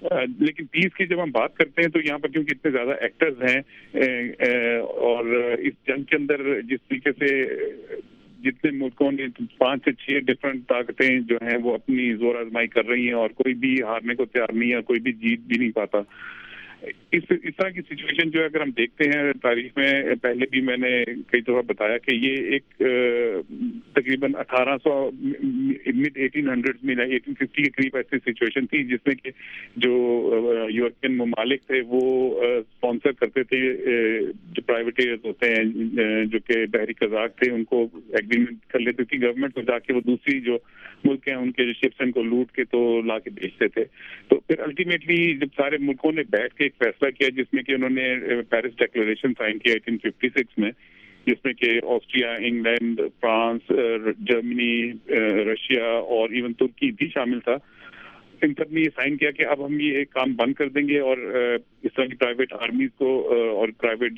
Speaker 5: لیکن پیس کی جب ہم بات کرتے ہیں تو یہاں پر کیونکہ اتنے زیادہ ایکٹرز ہیں اور اس جنگ کے اندر جس طریقے سے جتنے ملکوں نے 5 سے 6 ڈفرنٹ طاقتیں جو ہیں وہ اپنی زور آزمائی کر رہی ہیں اور کوئی بھی ہارنے کو تیار نہیں ہے، کوئی بھی جیت بھی نہیں پاتا. اس طرح کی سچویشن جو ہے اگر ہم دیکھتے ہیں تاریخ میں، پہلے بھی میں نے کئی دفعہ بتایا کہ یہ ایک تقریباً 1800 مڈ 1800 میں 1850 کے قریب ایسی سچویشن تھی جس میں کہ جو یورپین ممالک تھے وہ اسپانسر کرتے تھے جو پرائیویٹیئرز ہوتے ہیں جو کہ بحری قزاق تھے، ان کو ایگریمنٹ کر لیتے تھی گورنمنٹ کو، جا کے وہ دوسری جو ملک ہیں ان کے جو شپس ان کو لوٹ کے تو لا کے بیچتے تھے. تو پھر الٹیمیٹلی جب سارے ملکوں نے بیٹھ کے ایک فیصلہ کیا جس میں کہ انہوں نے پیرس ڈیکلریشن سائن کیا 1856 میں، جس میں کہ Austria, England, France, Germany, Russia اور ایون ترکی بھی شامل تھا، ان سب نے یہ سائن کیا کہ اب ہم یہ کام بند کر دیں گے اور اس طرح کی پرائیویٹ آرمیز کو اور پرائیویٹ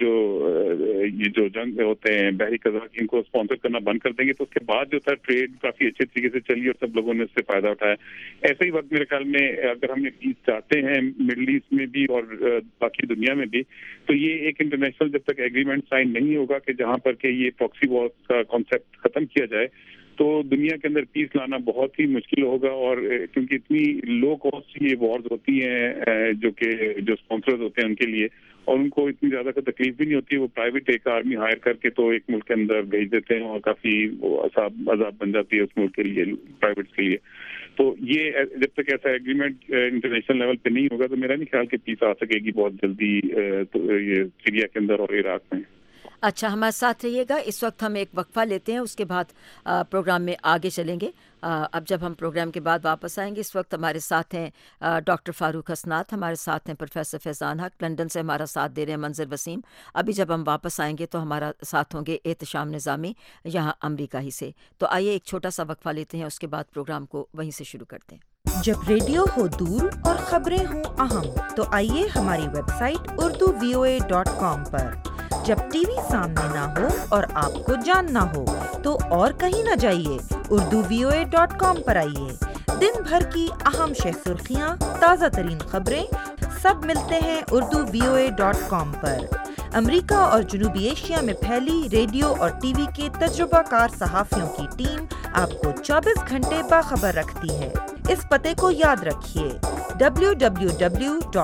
Speaker 5: جو جنگ ہوتے ہیں بحری قزاق ان کو اسپانسر کرنا بند کر دیں گے. تو اس کے بعد جو تھا ٹریڈ کافی اچھے طریقے سے چلی اور سب لوگوں نے اس سے فائدہ اٹھایا. ایسے ہی وقت میرے خیال میں اگر ہم یہ پیس چاہتے ہیں مڈل ایسٹ میں بھی اور باقی دنیا میں بھی، تو یہ ایک انٹرنیشنل جب تک ایگریمنٹ سائن نہیں ہوگا کہ جہاں پر کہ یہ پراکسی وارز کا کانسیپٹ ختم کیا جائے، تو دنیا کے اندر پیس لانا بہت ہی مشکل ہوگا. اور کیونکہ اتنی لو کاسٹ یہ وارز ہوتی ہیں جو کہ جو اسپانسرز ہوتے ہیں ان کے لیے، اور ان کو اتنی زیادہ کوئی تکلیف بھی نہیں ہوتی، وہ پرائیویٹ ایک آرمی ہائر کر کے تو ایک ملک کے اندر بھیج دیتے ہیں اور کافی عذاب بن جاتی ہے اس ملک کے لیے، پرائیویٹ کے لیے. تو یہ جب تک ایسا ایگریمنٹ انٹرنیشنل لیول پہ نہیں ہوگا تو میرا نہیں خیال کہ پیس آ سکے گی بہت جلدی یہ سیریا کے اندر اور عراق میں.
Speaker 2: اچھا، ہمارے ساتھ رہیے گا. اس وقت ہم ایک وقفہ لیتے ہیں، اس کے بعد پروگرام میں آگے چلیں گے. اب جب ہم پروگرام کے بعد واپس آئیں گے، اس وقت ہمارے ساتھ ہیں ڈاکٹر فاروق حسنات، ہمارے ساتھ ہیں پروفیسر فیضان حق، لندن سے ہمارا ساتھ دے رہے ہیں منظر وسیم. ابھی جب ہم واپس آئیں گے تو ہمارا ساتھ ہوں گے احتشام نظامی یہاں امریکہ ہی سے. تو آئیے ایک چھوٹا سا وقفہ لیتے ہیں، اس کے بعد پروگرام کو وہیں سے شروع کرتے ہیں.
Speaker 6: جب ریڈیو ہو دور اور خبریں ہوں اہم تو آئیے ہماری ویب سائٹ urduvoa.com پر. جب ٹی وی سامنے نہ ہو اور آپ کو جاننا ہو تو اور کہیں نہ جائیے، urduvoa.com پر آئیے. دن بھر کی اہم شہ سرخیاں، تازہ ترین خبریں سب ملتے ہیں urduvoa.com پر. امریکہ اور جنوبی ایشیا میں پھیلی ریڈیو اور ٹی وی کے تجربہ کار صحافیوں کی ٹیم آپ کو 24 گھنٹے باخبر رکھتی ہے. اس پتے کو یاد رکھیے، www.urduvoa.com.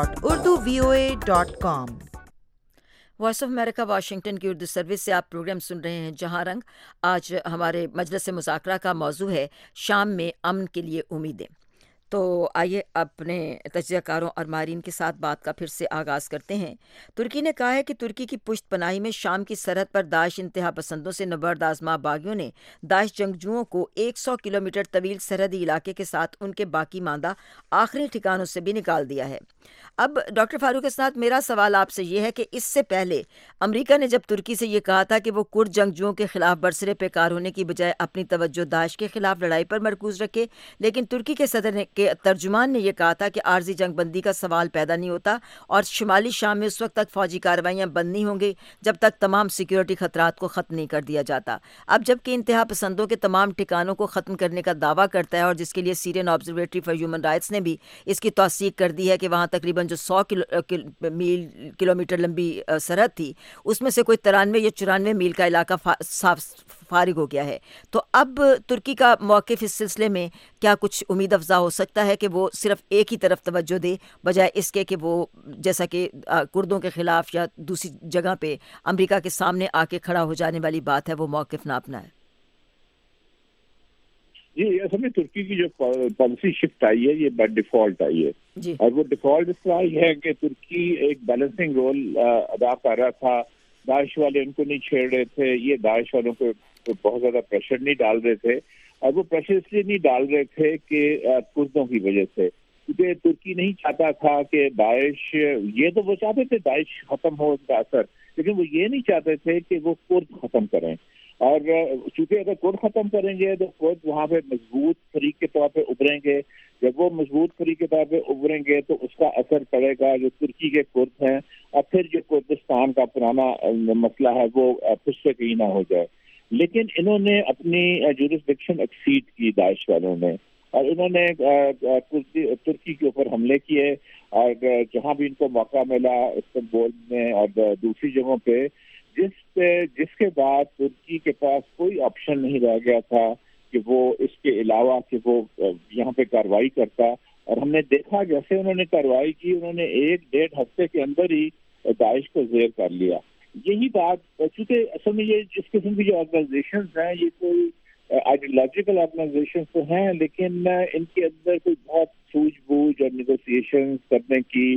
Speaker 2: Voice of America Washington کی اردو سروس سے آپ پروگرام سن رہے ہیں جہاں رنگ. آج ہمارے مجلس مذاکرہ کا موضوع ہے شام میں امن کے لیے امیدیں. تو آئیے اپنے تجزیہ کاروں اور ماہرین کے ساتھ بات کا پھر سے آغاز کرتے ہیں. ترکی نے کہا ہے کہ ترکی کی پشت پناہی میں شام کی سرحد پر داعش انتہا پسندوں سے نبرد آزما باغیوں نے داعش جنگجوؤں کو 100 کلومیٹر طویل سرحدی علاقے کے ساتھ ان کے باقی ماندہ آخری ٹھکانوں سے بھی نکال دیا ہے. اب ڈاکٹر فاروق کے ساتھ میرا سوال آپ سے یہ ہے کہ اس سے پہلے امریکہ نے جب ترکی سے یہ کہا تھا کہ وہ کرد جنگجوؤں کے خلاف برسرے پیکار ہونے کی بجائے اپنی توجہ داعش کے خلاف لڑائی پر مرکوز رکھے، لیکن ترکی کے صدر کے ترجمان نے یہ کہا تھا کہ عارضی جنگ بندی کا سوال پیدا نہیں ہوتا اور شمالی شام میں اس وقت تک فوجی کارروائیاں بند نہیں ہوں گی جب تک تمام سیکیورٹی خطرات کو ختم نہیں کر دیا جاتا. اب جبکہ انتہا پسندوں کے تمام ٹھکانوں کو ختم کرنے کا دعویٰ کرتا ہے اور جس کے لیے Syrian observatory for human rights نے بھی اس کی توثیق کر دی ہے کہ وہاں تقریباً جو 100 کلومیٹر لمبی سرحد تھی اس میں سے کوئی 93 یا 94 میل کا علاقہ صاف فارغ ہو گیا ہے. تو اب ترکی کا موقف اس سلسلے میں کیا کچھ امید افزا ہو سکتا ہے کہ وہ صرف ایک ہی طرف توجہ دے بجائے اس کے کہ وہ جیسا کہ کردوں کے خلاف یا دوسری جگہ پہ امریکہ کے سامنے آ کے کھڑا ہو جانے والی بات ہے وہ موقف نہ اپنائے؟
Speaker 3: جی، اصل میں ترکی کی جو پالیسی شفٹ آئی ہے یہ بائی ڈیفالٹ آئی ہے جی. اور وہ ڈیفالٹ اس طرح ہے کہ ترکی ایک بیلنسنگ رول ادا کر رہا تھا. داعش والے ان کو نہیں چھیڑ رہے تھے، یہ داعش والوں کو بہت زیادہ پریشر نہیں ڈال رہے تھے، اور وہ پریشر اس لیے نہیں ڈال رہے تھے کہ کردوں کی وجہ سے، کیونکہ ترکی نہیں چاہتا تھا کہ داعش، یہ تو وہ چاہتے تھے داعش ختم ہو ان کا اثر، لیکن وہ یہ نہیں چاہتے تھے کہ وہ کرد ختم کریں. اور چونکہ اگر کرد ختم کریں گے تو کرد وہاں پہ مضبوط فریق کے طور پہ ابھریں گے. جب وہ مضبوط فریق کے طور پہ ابھریں گے تو اس کا اثر پڑے گا جو ترکی کے کرد ہیں، اور پھر جو کردستان کا پرانا مسئلہ ہے وہ پھر سے کہیں نہ ہو جائے. لیکن انہوں نے اپنی جورسڈکشن ایکسیڈ کی داعش والوں نے، اور انہوں نے ترکی کے اوپر حملے کیے، اور جہاں بھی ان کو موقع ملا استنبول میں اور دوسری جگہوں پہ، جس کے بعد ترکی کے پاس کوئی آپشن نہیں رہ گیا تھا کہ وہ اس کے علاوہ کہ وہ یہاں پہ کارروائی کرتا. اور ہم نے دیکھا جیسے انہوں نے کارروائی کی، انہوں نے 1-1.5 ہفتے کے اندر ہی داعش کو زیر کر لیا. یہی بات، چونکہ اصل میں یہ جس قسم کی جو آرگنائزیشنز ہیں یہ کوئی آئیڈیولوجیکل آرگنائزیشن تو ہیں، لیکن ان کے اندر کوئی بہت سوجھ بوجھ اور نیگوسیشن کرنے کی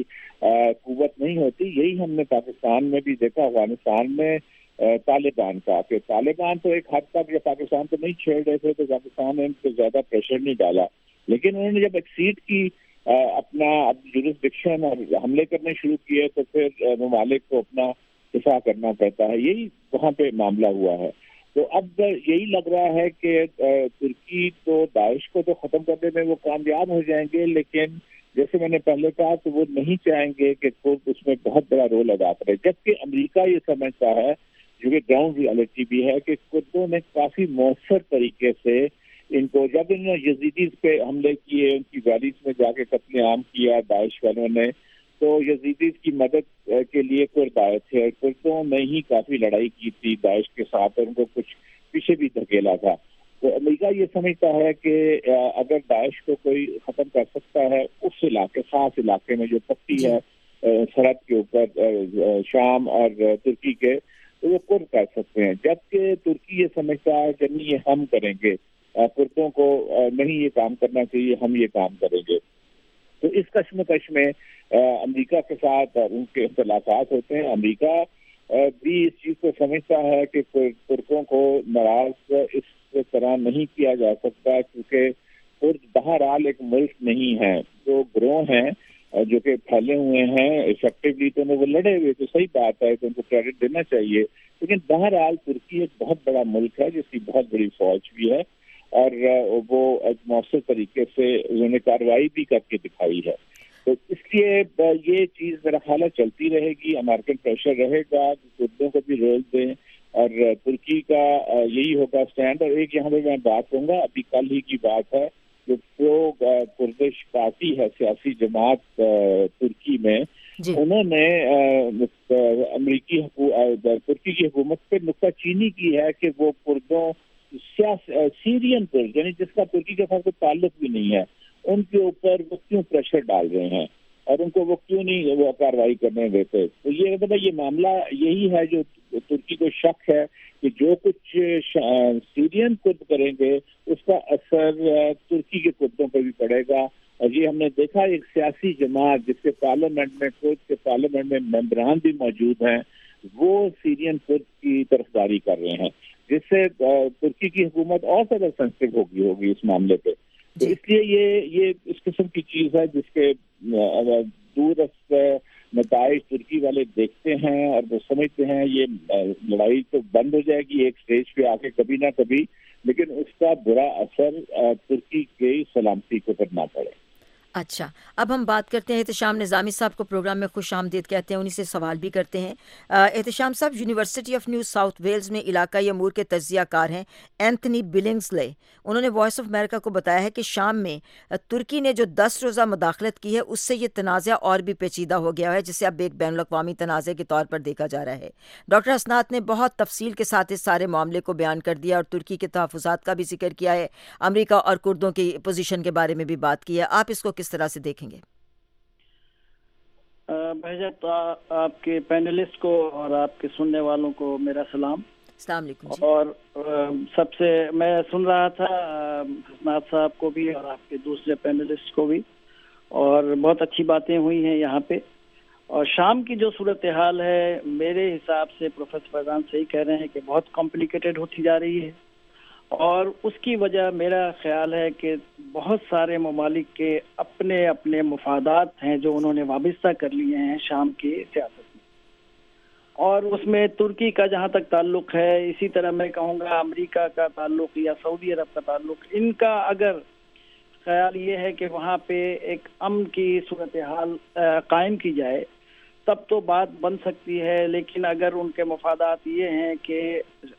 Speaker 3: قوت نہیں ہوتی. یہی ہم نے پاکستان میں بھی دیکھا، افغانستان میں طالبان کا، کہ طالبان تو ایک حد تک جب پاکستان کو نہیں چھیڑ رہے تھے تو پاکستان نے ان کو زیادہ پریشر نہیں ڈالا، لیکن انہوں نے جب ایکسیڈ کی اپنا جورسڈکشن اور حملے کرنے شروع کیے تو پھر ممالک کو اپنا دفاع کرنا پڑتا ہے. یہی وہاں پہ معاملہ ہوا ہے. تو اب یہی لگ رہا ہے کہ ترکی تو داعش کو تو ختم کرنے میں وہ کامیاب ہو جائیں گے، لیکن جیسے میں نے پہلے کہا تو وہ نہیں چاہیں گے کہ کرد اس میں بہت بڑا رول ادا کرے، جبکہ امریکہ یہ سمجھتا ہے، جو کہ گراؤنڈ ریالٹی بھی ہے، کہ کردوں نے کافی مؤثر طریقے سے ان کو، جب انہوں نے یزیدیز پہ حملے کیے، ان کی ویلیز میں جا کے قتل عام کیا داعش والوں نے، تو یزیدیز کی مدد کے لیے کرد آئے تھے، اور کردوں نے ہی کافی لڑائی کی تھی داعش کے ساتھ، اور ان کو کچھ پیچھے بھی دھکیلا تھا. تو امریکہ یہ سمجھتا ہے کہ اگر داعش کو کوئی ختم کر سکتا ہے اس علاقے، خاص علاقے میں جو پٹی ہے سرحد کے اوپر شام اور ترکی کے، تو وہ کرد کر سکتے ہیں. جبکہ ترکی یہ سمجھتا ہے کہ نہیں، یہ ہم کریں گے، کردوں کو نہیں یہ کام کرنا چاہیے، ہم یہ کام کریں گے. تو اس کشمکش میں امریکہ کے ساتھ ان کے اختلافات ہوتے ہیں. امریکہ بھی اس چیز کو سمجھتا ہے کہ ترکوں کو ناراض اس طرح نہیں کیا جا سکتا، کیونکہ کرد بہرحال ایک ملک نہیں ہے، جو گروہ ہیں جو کہ پھیلے ہوئے ہیں افیکٹولی، تو وہ لڑے ہوئے، تو صحیح بات ہے کہ ان کو کریڈٹ دینا چاہیے. لیکن بہرحال ترکی ایک بہت بڑا ملک ہے جس کی بہت بڑی فوج بھی ہے، اور وہ ایک مؤثر طریقے سے انہوں نے کارروائی بھی کر کے دکھائی ہے. تو اس لیے یہ چیز میرا خیال ہے چلتی رہے گی، امریکن پریشر رہے گا، کردوں کو بھی رول دیں، اور ترکی کا یہی ہوگا سٹینڈ. اور ایک یہاں پہ میں بات کروں گا، ابھی کل ہی کی بات ہے، جو پرو کردش پارٹی ہے، سیاسی جماعت ترکی میں، انہوں نے ترکی کی حکومت پہ نکتہ چینی کی ہے کہ وہ کردوں، سیرین کرد، یعنی جس کا ترکی کے ساتھ کوئی تعلق بھی نہیں ہے، ان کے اوپر وہ کیوں پریشر ڈال رہے ہیں اور ان کو وہ کیوں نہیں وہ کارروائی کرنے دیتے. تو یہ مطلب یہ معاملہ یہی ہے جو ترکی کو شک ہے کہ جو کچھ سیرین کرد کریں گے اس کا اثر ترکی کے کردوں پہ بھی پڑے گا. اور یہ ہم نے دیکھا ایک سیاسی جماعت جس کے پارلیمنٹ میں، کرد کے پارلیمنٹ میں ممبران بھی موجود ہیں، وہ سیرین کرد کی طرفداری کر رہے ہیں، جس سے ترکی کی حکومت اور زیادہ سینسٹیو ہوگی اس معاملے پہ. تو اس لیے یہ اس قسم کی چیز ہے جس کے دور نتائج ترکی والے دیکھتے ہیں اور وہ سمجھتے ہیں یہ لڑائی تو بند ہو جائے گی ایک سٹیج پہ آ کے کبھی نہ کبھی، لیکن اس کا برا اثر ترکی کی سلامتی کو کرنا پڑے.
Speaker 2: اچھا، اب ہم بات کرتے ہیں احتشام نظامی صاحب کو پروگرام میں خوش آمدید کہتے ہیں، انہی سے سوال بھی کرتے ہیں. احتشام صاحب، university of New South Wales میں علاقائی امور کے تجزیہ کار ہیں اینتھنی بلنگزلے. انہوں نے وائس آف امریکہ کو بتایا ہے کہ شام میں ترکی نے جو 10 روزہ مداخلت کی ہے اس سے یہ تنازع اور بھی پیچیدہ ہو گیا ہے، جسے اب ایک بین الاقوامی تنازع کے طور پر دیکھا جا رہا ہے. ڈاکٹر حسنات نے بہت تفصیل کے ساتھ اس سارے معاملے کو بیان کر دیا اور ترکی کے تحفظات کا بھی ذکر کیا ہے، امریکہ اور کردوں کی پوزیشن کے بارے میں بھی بات کی ہے. آپ اس کو کس طرح سے دیکھیں گے؟
Speaker 4: بہجت، آپ کے پینلسٹ کو اور آپ کے سننے والوں کو میرا سلام.
Speaker 2: السلام علیکم.
Speaker 4: اور سب سے میں سن رہا تھا حسنات صاحب کو بھی اور آپ کے دوسرے پینلسٹ کو بھی، اور بہت اچھی باتیں ہوئی ہیں یہاں پہ. اور شام کی جو صورتحال ہے میرے حساب سے پروفیسر فیضان صحیح کہہ رہے ہیں کہ بہت کمپلیکیٹڈ ہوتی جا رہی ہے، اور اس کی وجہ میرا خیال ہے کہ بہت سارے ممالک کے اپنے اپنے مفادات ہیں جو انہوں نے وابستہ کر لیے ہیں شام کی سیاست میں. اور اس میں ترکی کا جہاں تک تعلق ہے، اسی طرح میں کہوں گا امریکہ کا تعلق یا سعودی عرب کا تعلق، ان کا اگر خیال یہ ہے کہ وہاں پہ ایک امن کی صورتحال قائم کی جائے تب تو بات بن سکتی ہے. لیکن اگر ان کے مفادات یہ ہیں کہ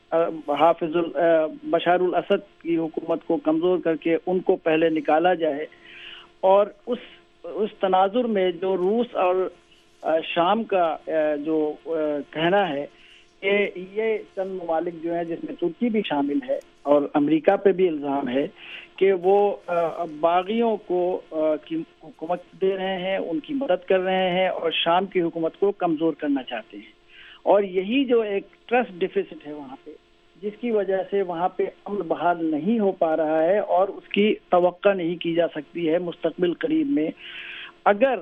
Speaker 4: بشار الاسد کی حکومت کو کمزور کر کے ان کو پہلے نکالا جائے, اور اس تناظر میں جو روس اور شام کا جو کہنا ہے کہ یہ چند ممالک جو ہیں جس میں ترکی بھی شامل ہے اور امریکہ پہ بھی الزام ہے کہ وہ باغیوں کو کی حکومت دے رہے ہیں, ان کی مدد کر رہے ہیں اور شام کی حکومت کو کمزور کرنا چاہتے ہیں. اور یہی جو ایک ٹرسٹ ڈیفیسٹ ہے وہاں پہ, جس کی وجہ سے وہاں پہ امن بحال نہیں ہو پا رہا ہے اور اس کی توقع نہیں کی جا سکتی ہے مستقبل قریب میں. اگر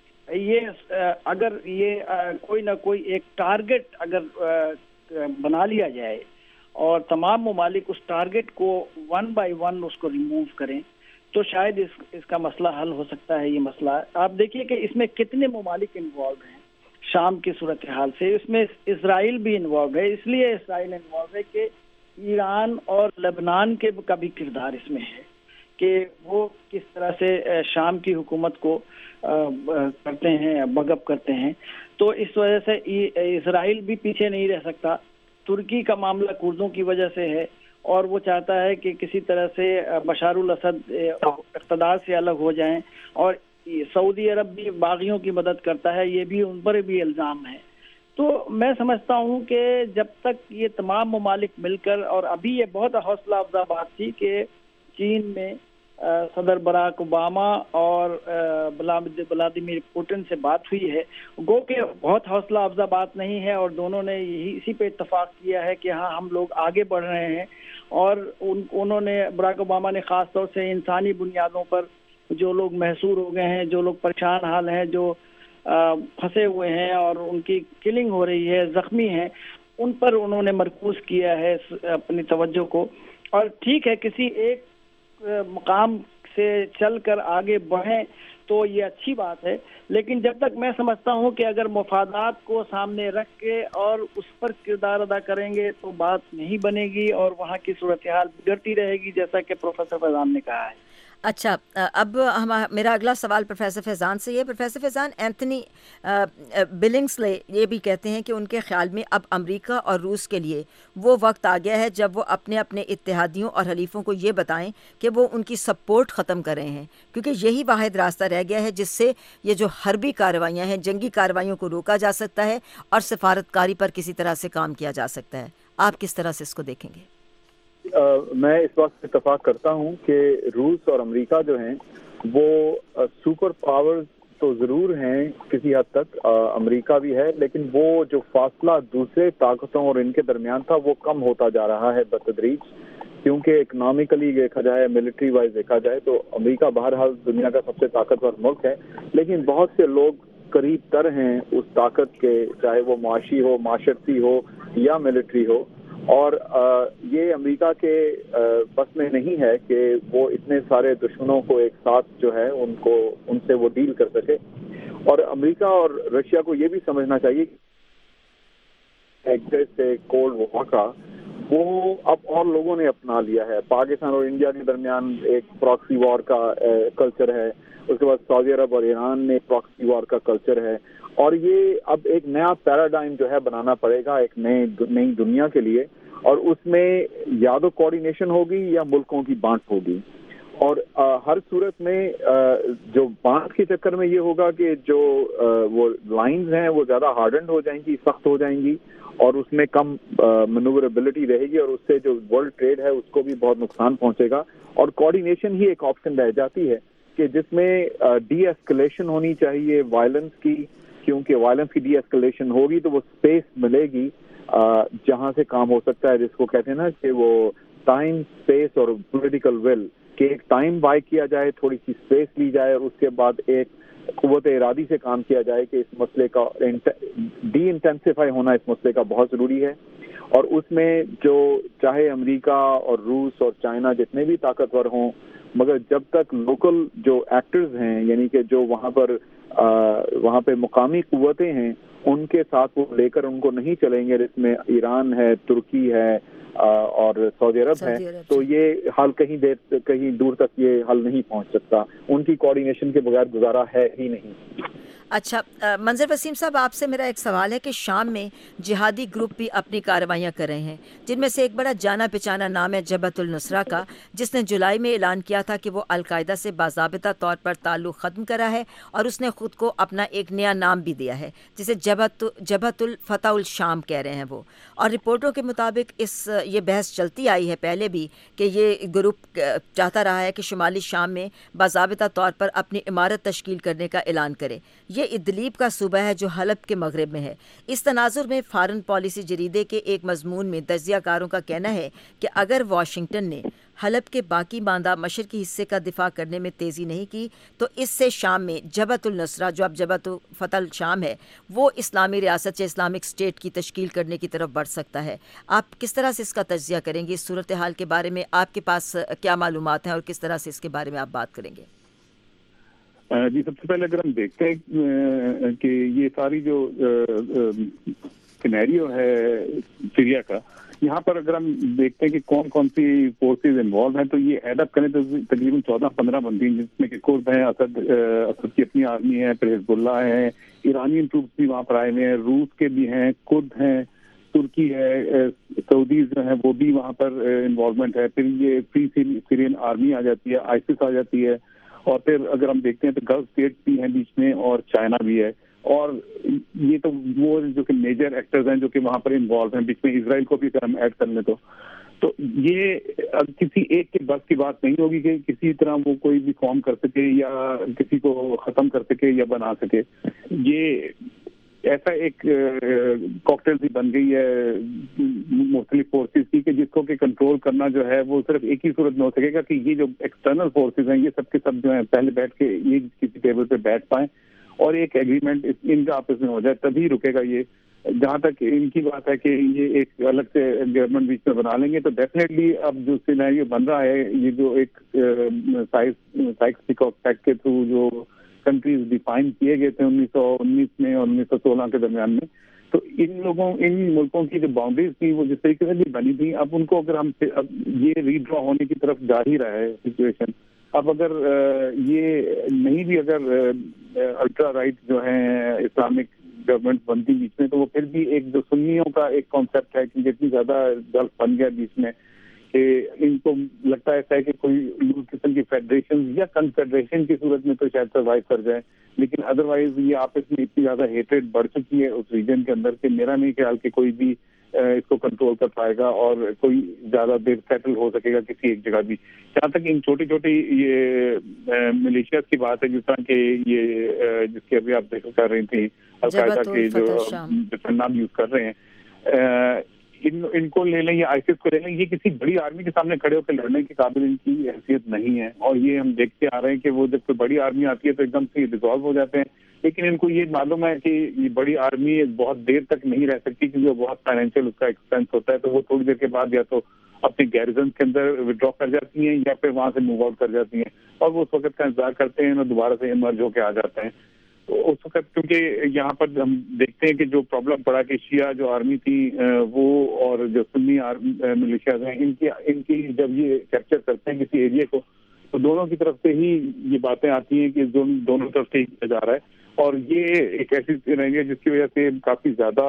Speaker 4: یہ کوئی نہ کوئی ایک ٹارگٹ اگر بنا لیا جائے اور تمام ممالک اس ٹارگٹ کو 1 بائی 1 اس کو ریموو کریں تو شاید اس کا مسئلہ حل ہو سکتا ہے. یہ مسئلہ آپ دیکھیے کہ اس میں کتنے ممالک انوالوڈ ہیں شام کی صورتحال سے. اس میں اسرائیل بھی انوالوڈ ہے, اس لیے اسرائیل انوالوڈ ہے کہ ایران اور لبنان کا بھی کردار اس میں ہے کہ وہ کس طرح سے شام کی حکومت کو کرتے ہیں, بگ اپ کرتے ہیں. تو اس وجہ سے اسرائیل بھی پیچھے نہیں رہ سکتا. ترکی کا معاملہ کردوں کی وجہ سے ہے اور وہ چاہتا ہے کہ کسی طرح سے بشار الاسد اقتدار سے الگ ہو جائیں, اور سعودی عرب بھی باغیوں کی مدد کرتا ہے, یہ بھی ان پر بھی الزام ہے. تو میں سمجھتا ہوں کہ جب تک یہ تمام ممالک مل کر, اور ابھی یہ بہت حوصلہ افزا بات تھی کہ چین میں صدر براک اوباما اور ولادیمیر پوٹن سے بات ہوئی ہے, گو کہ بہت حوصلہ افزا بات نہیں ہے, اور دونوں نے اسی پہ اتفاق کیا ہے کہ ہاں ہم لوگ آگے بڑھ رہے ہیں. اور انہوں نے براک اوباما نے خاص طور سے انسانی بنیادوں پر جو لوگ محصور ہو گئے ہیں, جو لوگ پریشان حال ہیں, جو پھنسے ہوئے ہیں اور ان کی کلنگ ہو رہی ہے, زخمی ہیں, ان پر انہوں نے مرکوز کیا ہے اپنی توجہ کو. اور ٹھیک ہے کسی ایک مقام سے چل کر آگے بڑھیں تو یہ اچھی بات ہے, لیکن جب تک میں سمجھتا ہوں کہ اگر مفادات کو سامنے رکھ کے اور اس پر کردار ادا کریں گے تو بات نہیں بنے گی اور وہاں کی صورتحال بگڑتی رہے گی, جیسا کہ پروفیسر فیضان نے کہا ہے.
Speaker 2: اچھا, اب میرا اگلا سوال پروفیسر فیضان سے یہ. پروفیسر فیضان, اینتھنی بلنگسلے یہ بھی کہتے ہیں کہ ان کے خیال میں اب امریکہ اور روس کے لیے وہ وقت آ گیا ہے جب وہ اپنے اتحادیوں اور حلیفوں کو یہ بتائیں کہ وہ ان کی سپورٹ ختم کر رہے ہیں, کیونکہ یہی واحد راستہ رہ گیا ہے جس سے یہ جو حربی کارروائیاں ہیں, جنگی کارروائیوں کو روکا جا سکتا ہے اور سفارتکاری پر کسی طرح سے کام کیا جا سکتا ہے. آپ کس طرح سے اس کو دیکھیں گے؟
Speaker 5: میں اس بات سے اتفاق کرتا ہوں کہ روس اور امریکہ جو ہیں وہ سپر پاورز تو ضرور ہیں کسی حد تک, امریکہ بھی ہے, لیکن وہ جو فاصلہ دوسرے طاقتوں اور ان کے درمیان تھا وہ کم ہوتا جا رہا ہے بتدریج, کیونکہ اکنامکلی دیکھا جائے, ملٹری وائز دیکھا جائے تو امریکہ بہرحال دنیا کا سب سے طاقتور ملک ہے, لیکن بہت سے لوگ قریب تر ہیں اس طاقت کے, چاہے وہ معاشی ہو, معاشرتی ہو یا ملٹری ہو. اور یہ امریکہ کے بس میں نہیں ہے کہ وہ اتنے سارے دشمنوں کو ایک ساتھ جو ہے ان سے وہ ڈیل کر سکے. اور امریکہ اور رشیا کو یہ بھی سمجھنا چاہیے کہ سے کولڈ وار کا وہ اب اور لوگوں نے اپنا لیا ہے. پاکستان اور انڈیا کے درمیان ایک پراکسی وار کا کلچر ہے, اس کے بعد سعودی عرب اور ایران میں پراکسی وار کا کلچر ہے, اور یہ اب ایک نیا پیراڈائم جو ہے بنانا پڑے گا ایک نئی دنیا کے لیے, اور اس میں یا تو کوآرڈینیشن ہوگی یا ملکوں کی بانٹ ہوگی. اور ہر صورت میں جو بانٹ کے چکر میں یہ ہوگا کہ جو وہ لائنز ہیں وہ زیادہ ہارڈنڈ ہو جائیں گی, سخت ہو جائیں گی, اور اس میں کم مینووربلٹی رہے گی, اور اس سے جو ورلڈ ٹریڈ ہے اس کو بھی بہت نقصان پہنچے گا. اور کوآرڈینیشن ہی ایک آپشن رہ جاتی ہے کہ جس میں ڈی ایسکلیشن ہونی چاہیے وائلنس کی, کیونکہ وائلنس کی ڈی ایسکلیشن ہوگی تو وہ اسپیس ملے گی جہاں سے کام ہو سکتا ہے, جس کو کہتے ہیں نا کہ وہ ٹائم, اسپیس اور پولیٹیکل ول, کہ ایک ٹائم بائی کیا جائے, تھوڑی سی اسپیس لی جائے, اور اس کے بعد ایک قوت ارادی سے کام کیا جائے کہ اس مسئلے کا ڈی انٹینسیفائی ہونا اس مسئلے کا بہت ضروری ہے. اور اس میں جو چاہے امریکہ اور روس اور چائنا جتنے بھی طاقتور ہوں, مگر جب تک لوکل جو ایکٹرز ہیں, یعنی کہ جو وہاں پہ مقامی قوتیں ہیں, ان کے ساتھ وہ لے کر ان کو نہیں چلیں گے, جس میں ایران ہے, ترکی ہے اور سعودی عرب ہے, تو یہ حل کہیں دور تک یہ حل نہیں پہنچ سکتا. ان کی کوآرڈینیشن کے بغیر گزارا ہے ہی نہیں.
Speaker 2: اچھا منظر وسیم صاحب، آپ سے میرا ایک سوال ہے کہ شام میں جہادی گروپ بھی اپنی کارروائیاں کر رہے ہیں، جن میں سے ایک بڑا جانا پہچانا نام ہے جبہت النصرہ کا، جس نے جولائی میں اعلان کیا تھا کہ وہ القاعدہ سے باضابطہ طور پر تعلق ختم کرا ہے، اور اس نے خود کو اپنا ایک نیا نام بھی دیا ہے جسے جبہت الفتح الشام کہہ رہے ہیں وہ. اور رپورٹوں کے مطابق یہ بحث چلتی آئی ہے پہلے بھی کہ یہ گروپ چاہتا رہا ہے کہ شمالی شام میں باضابطہ طور پر اپنی عمارت تشکیل کرنے کا اعلان کرے. یہ ادلیب کا صوبہ ہے جو حلب کے مغرب میں ہے. اس تناظر میں فارن پالیسی جریدے کے ایک مضمون میں تجزیہ کاروں کا کہنا ہے کہ اگر واشنگٹن نے حلب کے باقی ماندہ مشرقی حصے کا دفاع کرنے میں تیزی نہیں کی تو اس سے شام میں جبہت النصرہ، جو اب جبہت فتح الشام ہے، وہ اسلامی ریاست یا اسلامک اسٹیٹ کی تشکیل کرنے کی طرف بڑھ سکتا ہے. آپ کس طرح سے اس کا تجزیہ کریں گے؟ اس صورتحال کے بارے میں آپ کے پاس کیا معلومات ہیں اور کس طرح سے اس کے بارے میں آپ بات کریں گے؟
Speaker 5: جی، سب سے پہلے اگر ہم دیکھتے ہیں کہ یہ ساری جو سینیریو ہے سیریا کا، یہاں پر اگر ہم دیکھتے ہیں کہ کون کون سی فورسز انوالو ہیں، تو یہ ایڈ اپ کریں تو تقریباً 14-15 بنتی ہیں، جس میں کہ کرد ہیں، اسد کی اپنی آرمی ہے، پھر حزب اللہ ہے، ایرانین ٹروپس بھی وہاں پر آئے ہوئے ہیں، روس کے بھی ہیں، کرد ہیں، ترکی ہے، سعودیز جو ہیں وہ بھی وہاں پر انوالومنٹ ہے، پھر یہ فری سیرین آرمی آ جاتی ہے، آئسس آ جاتی ہے، اور پھر اگر ہم دیکھتے ہیں تو گلف اسٹیٹس بھی ہیں بیچ میں، اور چائنا بھی ہے. اور یہ تو وہ جو کہ میجر ایکٹرز ہیں جو کہ وہاں پر انوالو ہیں، بیچ میں اسرائیل کو بھی اگر ہم ایڈ کر لیں تو یہ اب کسی ایک کے بس کی بات نہیں ہوگی کہ کسی طرح وہ کوئی بھی فارم کر سکے یا کسی کو ختم کر سکے یا بنا سکے. یہ ایسا ایک کاکٹیل سی بن گئی ہے مختلف فورسز کی کہ جس کو کہ کنٹرول کرنا جو ہے وہ صرف ایک ہی صورت میں ہو سکے گا کہ یہ جو ایکسٹرنل فورسز ہیں یہ سب کے سب جو ہیں پہلے بیٹھ کے یہ کسی ٹیبل پہ بیٹھ پائیں اور ایک ایگریمنٹ ان کا آپس میں ہو جائے، تبھی رکے گا یہ. جہاں تک ان کی بات ہے کہ یہ ایک الگ سے گورنمنٹ بیچ میں بنا لیں گے تو ڈیفینیٹلی اب جو سینیریو بن رہا ہے، یہ جو ایک سائکس پیکاک ایکٹ کے تھرو جو کنٹریز ڈیفائن کیے گئے تھے 1919 میں اور 1916 کے درمیان میں، تو ان ملکوں کی جو باؤنڈریز تھی وہ جس طریقے سے بھی بنی تھی، اب ان کو اگر ہم یہ ری ڈرا ہونے کی طرف جا ہی رہا ہے سچویشن. اب اگر یہ نہیں بھی اگر الٹرا رائٹ جو ہیں اسلامک گورنمنٹ بنتی بیچ میں، تو وہ پھر بھی ایک جو سنیوں کا ایک کانسیپٹ ہے کہ جتنی زیادہ گلف بن گیا بیچ میں کہ ان کو لگتا ہے کہ کوئی قسم کی فیڈریشن یا کنفیڈریشن کی صورت میں تو شاید سروائیو کر جائے، لیکن ادروائز یہ آپس میں اتنی زیادہ ہیٹریڈ بڑھ چکی ہے اس ریجن کے اندر کہ میرا نہیں خیال کہ کوئی بھی اس کو کنٹرول کر پائے گا اور کوئی زیادہ دیر سیٹل ہو سکے گا کسی ایک جگہ بھی. جہاں تک ان چھوٹی چھوٹی یہ ملیشیاز کی بات ہے، جس طرح کہ یہ جس کی ابھی آپ ذکر کر رہی تھی القاعدہ کے جو نام یوز کر رہے ہیں، ان کو لے لیں یا آئسس کو لے لیں، یہ کسی بڑی آرمی کے سامنے کھڑے ہو کے لڑنے کے قابل ان کی حیثیت نہیں ہے. اور یہ ہم دیکھتے آ رہے ہیں کہ وہ جب کوئی بڑی آرمی آتی ہے تو ایک دم سے ڈیزالو ہو جاتے ہیں، لیکن ان کو یہ معلوم ہے کہ یہ بڑی آرمی بہت دیر تک نہیں رہ سکتی کیونکہ بہت فائنینشیل اس کا ایکسپینس ہوتا ہے، تو وہ تھوڑی دیر کے بعد یا تو اپنی گیریزن کے اندر ودرا کر جاتی ہیں یا پھر وہاں سے موو آؤٹ کر جاتی ہیں، اور وہ اس وقت کا انتظار کرتے ہیں اور دوبارہ سے ایمرج ہو کے آ جاتے ہیں. اس وقت کیونکہ یہاں پر ہم دیکھتے ہیں کہ جو پرابلم پڑا کہ شیعہ جو آرمی تھی وہ اور جو سنی ملیشیاز ہیں ان کی جب یہ کیپچر کرتے ہیں کسی ایریا کو تو دونوں کی طرف سے ہی یہ باتیں آتی ہیں کہ دونوں طرف سے ہی کیا جا رہا ہے. اور یہ ایک ایسی رہی ہے جس کی وجہ سے کافی زیادہ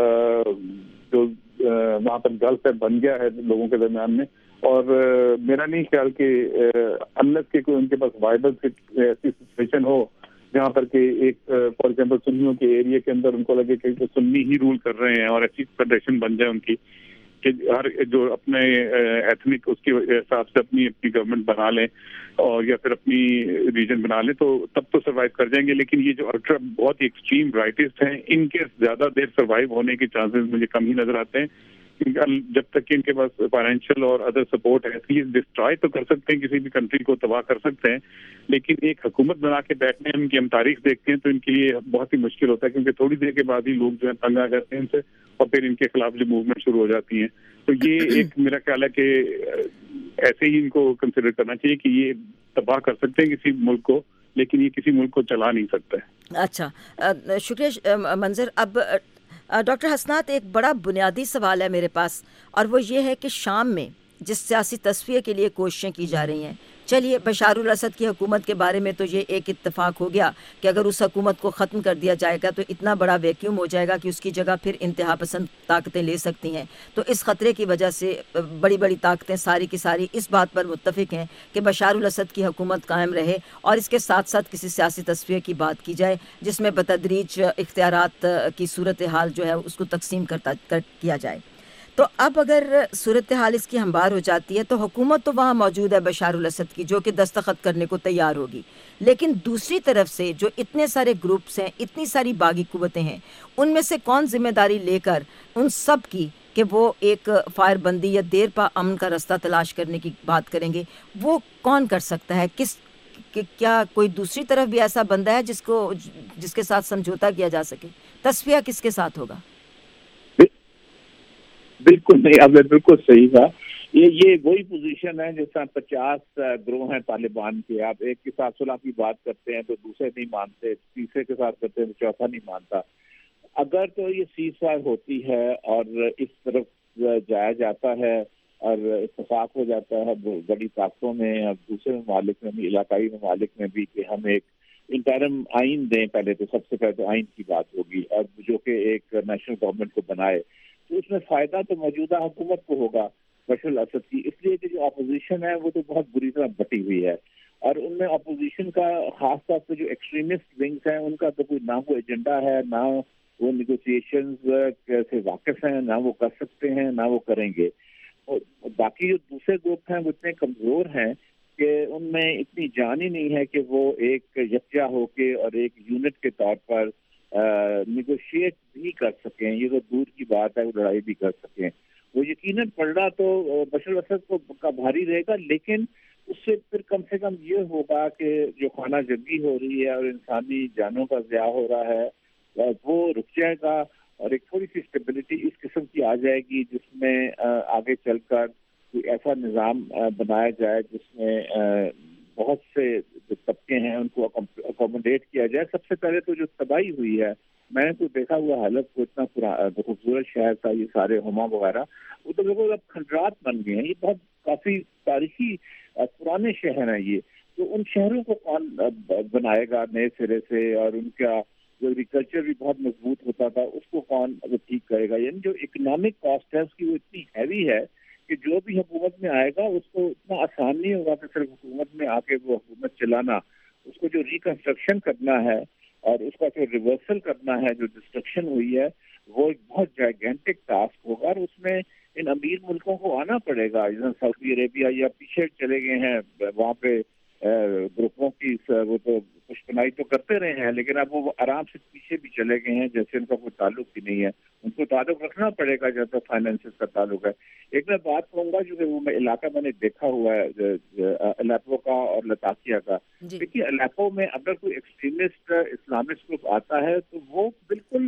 Speaker 5: جو وہاں پر گلف بن گیا ہے لوگوں کے درمیان میں. اور میرا نہیں خیال کہ انلیس کہ کوئی ان کے پاس وائبل ایسی سچویشن ہو جہاں پر کہ ایک فار ایگزامپل سنیوں کے ایریا کے اندر ان کو لگے کہ سنی ہی رول کر رہے ہیں اور ایسی فیڈریشن بن جائے ان کی کہ ہر جو اپنے ایتھنک اس کے حساب سے اپنی گورنمنٹ بنا لیں اور یا پھر اپنی ریجن بنا لیں تو تب تو سروائیو کر جائیں گے. لیکن یہ جو الٹرا بہت ہی ایکسٹریم رائٹسٹ ہیں ان کے زیادہ دیر سروائیو ہونے کے چانسز مجھے کم ہی نظر آتے ہیں، کیونکہ جب تک کہ ان کے پاس فائنینشیل اور ادر سپورٹ ہے تو یہ ڈسٹرائے تو کر سکتے ہیں، کسی بھی کنٹری کو تباہ کر سکتے ہیں، لیکن ایک حکومت بنا کے بیٹھنے ان کی ہم تاریخ دیکھتے ہیں تو ان کے لیے بہت ہی مشکل ہوتا ہے، کیونکہ تھوڑی دیر کے بعد ہی لوگ جو ہے تنگ آ جاتے ہیں ان سے اور پھر ان کے خلاف جو موومنٹ شروع ہو جاتی ہیں. تو یہ ایک میرا خیال ہے کہ ایسے ہی ان کو کنسیڈر کرنا چاہیے کہ یہ تباہ کر سکتے ہیں کسی ملک کو، لیکن یہ کسی ملک کو چلا نہیں سکتا ہے.
Speaker 2: اچھا، شکریہ منظر. اب ڈاکٹر حسنات، ایک بڑا بنیادی سوال ہے میرے پاس اور وہ یہ ہے کہ شام میں جس سیاسی تصفیے کے لیے کوششیں کی جا رہی ہیں. چلیے بشار الاسد کی حکومت کے بارے میں تو یہ ایک اتفاق ہو گیا کہ اگر اس حکومت کو ختم کر دیا جائے گا تو اتنا بڑا ویکیوم ہو جائے گا کہ اس کی جگہ پھر انتہا پسند طاقتیں لے سکتی ہیں. تو اس خطرے کی وجہ سے بڑی بڑی طاقتیں ساری کی ساری اس بات پر متفق ہیں کہ بشار الاسد کی حکومت قائم رہے اور اس کے ساتھ ساتھ کسی سیاسی تصفیے کی بات کی جائے جس میں بتدریج اختیارات کی صورتحال جو ہے اس کو تقسیم کیا جائے. تو اب اگر صورتحال اس کی ہموار ہو جاتی ہے تو حکومت تو وہاں موجود ہے بشار الاسد کی جو کہ دستخط کرنے کو تیار ہوگی, لیکن دوسری طرف سے جو اتنے سارے گروپس ہیں, اتنی ساری باغی قوتیں ہیں, ان میں سے کون ذمہ داری لے کر ان سب کی کہ وہ ایک فائر بندی یا دیر پا امن کا رستہ تلاش کرنے کی بات کریں گے, وہ کون کر سکتا ہے؟ کیا کوئی دوسری طرف بھی ایسا بندہ ہے جس کے ساتھ سمجھوتا کیا جا سکے؟ تصفیہ کس کے ساتھ ہوگا؟
Speaker 3: بالکل نہیں, آپ نے بالکل صحیح کہا. یہ وہی پوزیشن ہے جس طرح 50 گروہ ہیں طالبان کے, آپ ایک کے ساتھ صلح کی بات کرتے ہیں تو دوسرے نہیں مانتے, تیسرے کے ساتھ کرتے ہیں تو چوتھا نہیں مانتا. اگر تو یہ سیز فائر ہوتی ہے اور اس طرف جایا جاتا ہے اور اتفاق ہو جاتا ہے بڑی طاقتوں میں اور دوسرے ممالک میں بھی, علاقائی ممالک میں بھی, کہ ہم ایک انٹرم آئین دیں, پہلے تو سب سے پہلے تو آئین کی بات ہوگی, اور جو کہ ایک نیشنل گورنمنٹ کو بنائے, تو اس میں فائدہ تو موجودہ حکومت کو ہوگا بشار الاسد کی, اس لیے کہ جو اپوزیشن ہے وہ تو بہت بری طرح بٹی ہوئی ہے, اور ان میں اپوزیشن کا خاص طور پہ جو ایکسٹریمسٹ ونگز ہیں ان کا تو کوئی نہ کوئی ایجنڈا ہے, نہ وہ نیگوسیشنز سے واقف ہیں, نہ وہ کر سکتے ہیں, نہ وہ کریں گے. باقی جو دوسرے گروپ ہیں وہ اتنے کمزور ہیں کہ ان میں اتنی جان ہی نہیں ہے کہ وہ ایک یکجا ہو کے اور ایک یونٹ کے طور پر نیگوشیٹ بھی کر سکیں. یہ تو دور کی بات ہے وہ لڑائی بھی کر سکیں. وہ یقیناً پڑھنا تو بشار الاسد کو کا بھاری رہے گا, لیکن اس سے پھر کم سے کم یہ ہوگا کہ جو خانہ جنگی ہو رہی ہے اور انسانی جانوں کا ضیاع ہو رہا ہے وہ رک جائے گا, اور ایک تھوڑی سی اسٹیبلٹی اس قسم کی آ جائے گی جس میں آگے چل کر کوئی ایسا نظام بنایا جائے جس میں بہت سے جو طبقے ہیں ان کو اکوموڈیٹ کیا جائے. سب سے پہلے تو جو تباہی ہوئی ہے, میں نے تو دیکھا ہوا حلب کو, اتنا خوبصورت شہر تھا, یہ سارے ہما وغیرہ, وہ تو بالکل اب کھنڈرات بن گئے ہیں. یہ بہت کافی تاریخی پرانے شہر ہیں یہ, تو ان شہروں کو کون بنائے گا نئے سرے سے, اور ان کا جو ایگریکلچر بھی بہت مضبوط ہوتا تھا اس کو کون ٹھیک کرے گا. یعنی جو اکنامک کاسٹ ہے اس کی وہ اتنی ہیوی ہے کہ جو بھی حکومت میں آئے گا اس کو اتنا آسان نہیں ہوگا کہ صرف حکومت میں آ کے وہ حکومت چلانا, اس کو جو ریکنسٹرکشن کرنا ہے اور اس کا جو ریورسل کرنا ہے, جو ڈسٹرکشن ہوئی ہے, وہ ایک بہت جائگینٹک ٹاسک ہوگا, اور اس میں ان امیر ملکوں کو آنا پڑے گا. جیسے سعودی عربیہ یا پیچھے چلے گئے ہیں, وہاں پہ گروپوں کی وہ تو پشپنائی تو کرتے رہے ہیں, لیکن اب وہ آرام سے پیچھے بھی چلے گئے ہیں جیسے ان کا کوئی تعلق بھی نہیں ہے. ان کو تعلق رکھنا پڑے گا جب تک فائنینس کا تعلق ہے. ایک میں بات کروں گا جو کہ وہ علاقہ میں نے دیکھا ہوا ہے الیپو کا اور لتاکیہ کا. دیکھیے الیپو میں اگر کوئی ایکسٹریمسٹ اسلامسٹ گروپ آتا ہے تو وہ بالکل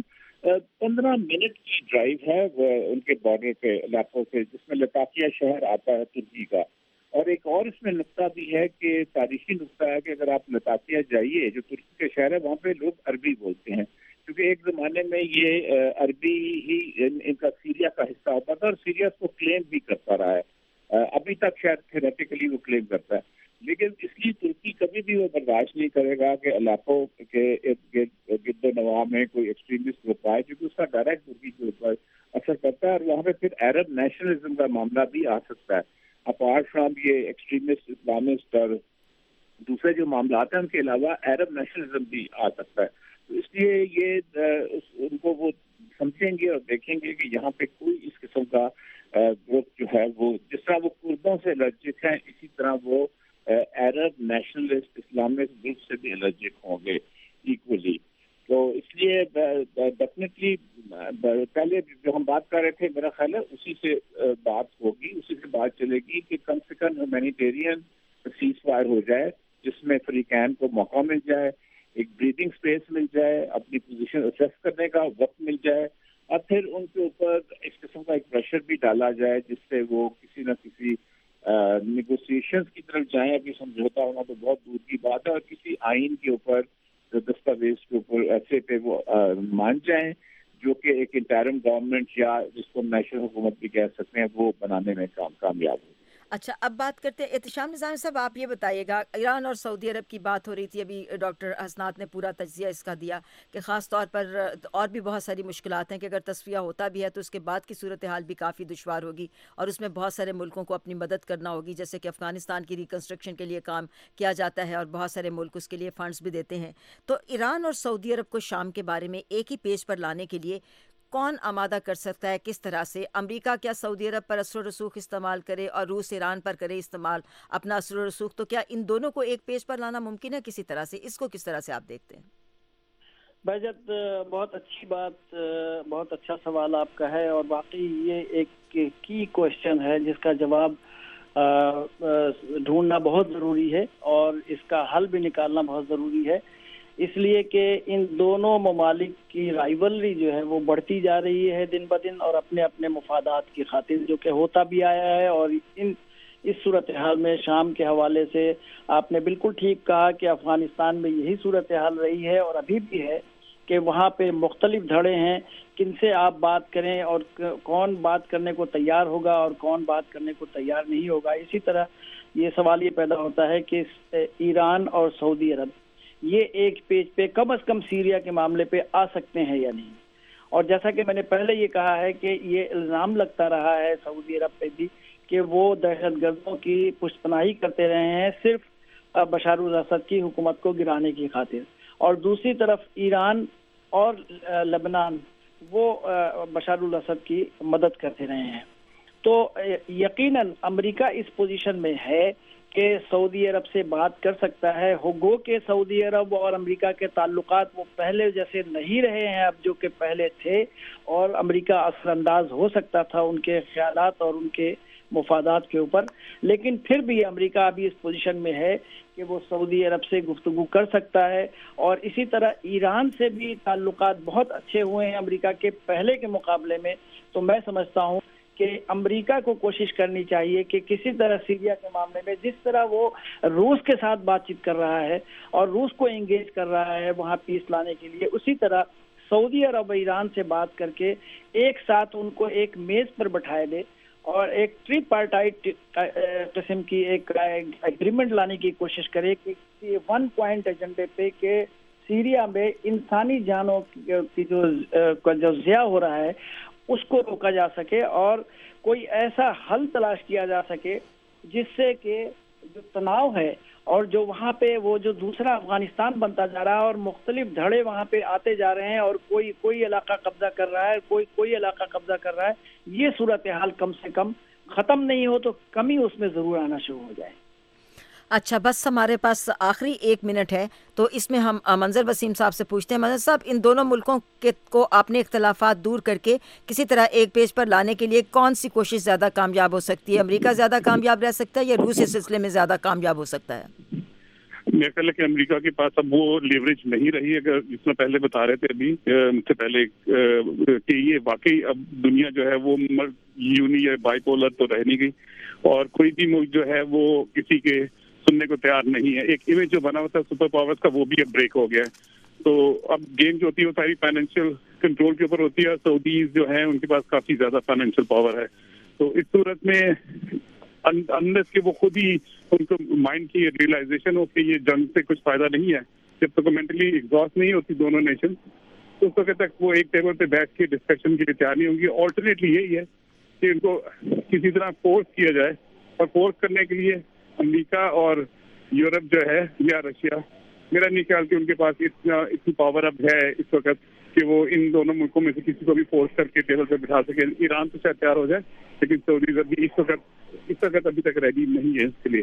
Speaker 3: 15 منٹ کی ڈرائیو ہے ان کے بارڈر پہ الیپو سے, جس میں لتاکیہ شہر آتا ہے ترکی کا. اور ایک اور اس میں نقطہ بھی ہے کہ تاریخی نقطہ ہے کہ اگر آپ لتاکیہ جائیے جو ترکی کے شہر ہے, وہاں پہ لوگ عربی بولتے ہیں, کیونکہ ایک زمانے میں یہ عربی ہی ان کا سیریا کا حصہ ہوتا تھا, اور سیریا اس کو کلیم بھی کرتا رہا ہے, ابھی تک شاید تھیوریٹیکلی وہ کلیم کرتا ہے. لیکن اس لیے ترکی کبھی بھی وہ برداشت نہیں کرے گا کہ علاقوں کے گرد و نواح میں کوئی ایکسٹریمسٹ گروپ آئے, کیونکہ اس کا ڈائریکٹ ترکی کے اوپر اثر کرتا ہے, اور وہاں پہ پھر عرب نیشنلزم کا معاملہ بھی آ سکتا ہے. اپارٹ فرام یہ ایکسٹریمسٹ اسلامسٹ اور دوسرے جو معاملات ہیں ان کے علاوہ عرب نیشنلزم بھی آ سکتا ہے. تو اس لیے یہ ان کو وہ سمجھیں گے اور دیکھیں گے کہ یہاں پہ کوئی اس قسم کا گروپ جو ہے وہ جس طرح وہ کردوں سے الرجک ہیں, اسی طرح وہ عرب نیشنلسٹ اسلامسٹ گروپ سے بھی الرجک ہوں گے ایکولی. تو اس لیے ڈیفینیٹلی پہلے جو ہم بات کر رہے تھے میرا خیال ہے اسی سے بات ہوگی, اسی سے بات چلے گی کہ کم سے کم ہیومینیٹیرین سیز فائر ہو جائے جس میں فریقین کو موقع مل جائے, ایک بریدنگ اسپیس مل جائے, اپنی پوزیشن اسیس کرنے کا وقت مل جائے, اور پھر ان کے اوپر اس قسم کا ایک پریشر بھی ڈالا جائے جس سے وہ کسی نہ کسی نیگوسیشنز کی طرف جائیں. ابھی سمجھوتا ہونا تو بہت دور کی بات ہے, اور کسی آئین کے اوپر دستاویز کے اوپر ایسے پہ وہ مان جائیں جو کہ ایک انٹرم گورنمنٹ یا جس کو نیشنل حکومت بھی کہہ سکتے ہیں وہ بنانے میں کامیاب ہو.
Speaker 2: اچھا، اب بات کرتے ہیں احتشام نظامی صاحب، آپ یہ بتائیے گا، ایران اور سعودی عرب کی بات ہو رہی تھی، ابھی ڈاکٹر حسنات نے پورا تجزیہ اس کا دیا کہ خاص طور پر اور بھی بہت ساری مشکلات ہیں کہ اگر تصفیہ ہوتا بھی ہے تو اس کے بعد کی صورتحال بھی کافی دشوار ہوگی اور اس میں بہت سارے ملکوں کو اپنی مدد کرنا ہوگی، جیسے کہ افغانستان کی ریکنسٹرکشن کے لیے کام کیا جاتا ہے اور بہت سارے ملک اس کے لیے فنڈز بھی دیتے ہیں. تو ایران اور سعودی عرب کو شام کے بارے میں ایک ہی پیج پر لانے کے لیے کون آمادہ کر سکتا ہے؟ کس طرح سے؟ امریکہ کیا سعودی عرب پر اثر و رسوخ استعمال کرے اور روس ایران پر کرے استعمال اپنا اثر و رسوخ؟ تو کیا ان دونوں کو ایک پیج پر لانا ممکن ہے کسی طرح سے؟ اس کو کس طرح سے آپ دیکھتے ہیں؟
Speaker 4: بہجت، بہت اچھی بات، بہت اچھا سوال آپ کا ہے، اور واقعی یہ ایک کی کوشچن ہے جس کا جواب ڈھونڈنا بہت ضروری ہے اور اس کا حل بھی نکالنا بہت ضروری ہے، اس لیے کہ ان دونوں ممالک کی رائیولری جو ہے وہ بڑھتی جا رہی ہے دن بدن، اور اپنے اپنے مفادات کی خاطر جو کہ ہوتا بھی آیا ہے. اور اس صورتحال میں شام کے حوالے سے آپ نے بالکل ٹھیک کہا کہ افغانستان میں یہی صورتحال رہی ہے اور ابھی بھی ہے کہ وہاں پہ مختلف دھڑے ہیں، کن سے آپ بات کریں اور کون بات کرنے کو تیار ہوگا اور کون بات کرنے کو تیار نہیں ہوگا. اسی طرح یہ سوال یہ پیدا ہوتا ہے کہ ایران اور سعودی عرب یہ ایک پیج پہ کم از کم سیریا کے معاملے پہ آ سکتے ہیں یا نہیں. اور جیسا کہ میں نے پہلے یہ کہا ہے کہ یہ الزام لگتا رہا ہے سعودی عرب پہ بھی کہ وہ دہشت گردوں کی پشت پناہی کرتے رہے ہیں صرف بشار الاسد کی حکومت کو گرانے کی خاطر، اور دوسری طرف ایران اور لبنان وہ بشار الاسد کی مدد کرتے رہے ہیں. تو یقیناً امریکہ اس پوزیشن میں ہے کہ سعودی عرب سے بات کر سکتا ہے. گو کہ سعودی عرب اور امریکہ کے تعلقات وہ پہلے جیسے نہیں رہے ہیں اب جو کہ پہلے تھے، اور امریکہ اثر انداز ہو سکتا تھا ان کے خیالات اور ان کے مفادات کے اوپر، لیکن پھر بھی امریکہ ابھی اس پوزیشن میں ہے کہ وہ سعودی عرب سے گفتگو کر سکتا ہے. اور اسی طرح ایران سے بھی تعلقات بہت اچھے ہوئے ہیں امریکہ کے پہلے کے مقابلے میں. تو میں سمجھتا ہوں کہ امریکہ کو کوشش کرنی چاہیے کہ کسی طرح سیریا کے معاملے میں جس طرح وہ روس کے ساتھ بات چیت کر رہا ہے اور روس کو انگیج کر رہا ہے وہاں پیس لانے کے لیے، اسی طرح سعودی عرب اور ایران سے بات کر کے ایک ساتھ ان کو ایک میز پر بٹھائے دے اور ایک ٹری پارٹائٹ قسم کی ایک ایگریمنٹ لانے کی کوشش کرے کہ 1 پوائنٹ ایجنڈے پہ کہ سیریا میں انسانی جانوں کی جو ضیاع ہو رہا ہے اس کو روکا جا سکے اور کوئی ایسا حل تلاش کیا جا سکے جس سے کہ جو تناؤ ہے اور جو وہاں پہ وہ جو دوسرا افغانستان بنتا جا رہا ہے اور مختلف دھڑے وہاں پہ آتے جا رہے ہیں اور کوئی علاقہ قبضہ کر رہا ہے، کوئی علاقہ قبضہ کر رہا ہے، یہ صورتحال کم سے کم ختم نہیں ہو تو کمی اس میں ضرور آنا شروع ہو جائے.
Speaker 2: اچھا، بس ہمارے پاس آخری 1 منٹ ہے تو اس میں ہم منظر وسیم صاحب سے پوچھتے ہیں. منظر صاحب، ان دونوں ملکوں کو اپنے اختلافات دور کر کے کسی طرح ایک پیج پر لانے کے لیے کون سی کوشش زیادہ کامیاب ہو سکتی ہے؟ امریکہ زیادہ کامیاب رہ سکتا ہے یا روس اس سلسلے میں زیادہ کامیاب ہو سکتا ہے؟
Speaker 5: میرا خیال ہے کہ امریکہ کے پاس اب وہ لیوریج نہیں رہی، اگر جس میں پہلے بتا رہے تھے ابھی سے پہلے کہ یہ واقعی اب دنیا جو ہے وہ یونی یا بائی پولر تو رہ نہیں گئی اور کوئی بھی ملک جو ہے وہ کسی کے سننے کو تیار نہیں ہے. ایک امیج جو بنا ہوا تھا سپر پاورز کا وہ بھی اب بریک ہو گیا ہے. تو اب گیم جو ہوتی ہے وہ ساری فائنینشیل کنٹرول کے اوپر ہوتی ہے. سعودیز جو ہیں ان کے پاس کافی زیادہ فائنینشیل پاور ہے. تو اس صورت میں انلیس کہ وہ خود ہی ان کو مائنڈ کی ریئلائزیشن ہو کہ یہ جنگ سے کچھ فائدہ نہیں ہے، جب تک مینٹلی ایگزاسٹ نہیں ہوتی دونوں نیشن تو اس وقت تک وہ ایک ٹیبل پہ بیٹھ کے ڈسکشن کے لیے تیار نہیں ہوں گی. آلٹرنیٹلی یہی ہے کہ ان کو کسی طرح فورس کیا جائے، اور فورس کرنے کے لیے امریکہ اور یورپ جو ہے یا رشیا، میرا نہیں خیال کہ ان کے پاس اتنی پاور اب ہے اس وقت کہ وہ ان دونوں ملکوں میں سے کسی کو بھی فورس کر کے ٹیبل پہ بٹھا سکے. ایران تو شاید تیار ہو جائے لیکن سعودی عرب بھی اس وقت ابھی تک ریڈی نہیں ہے اس کے لیے.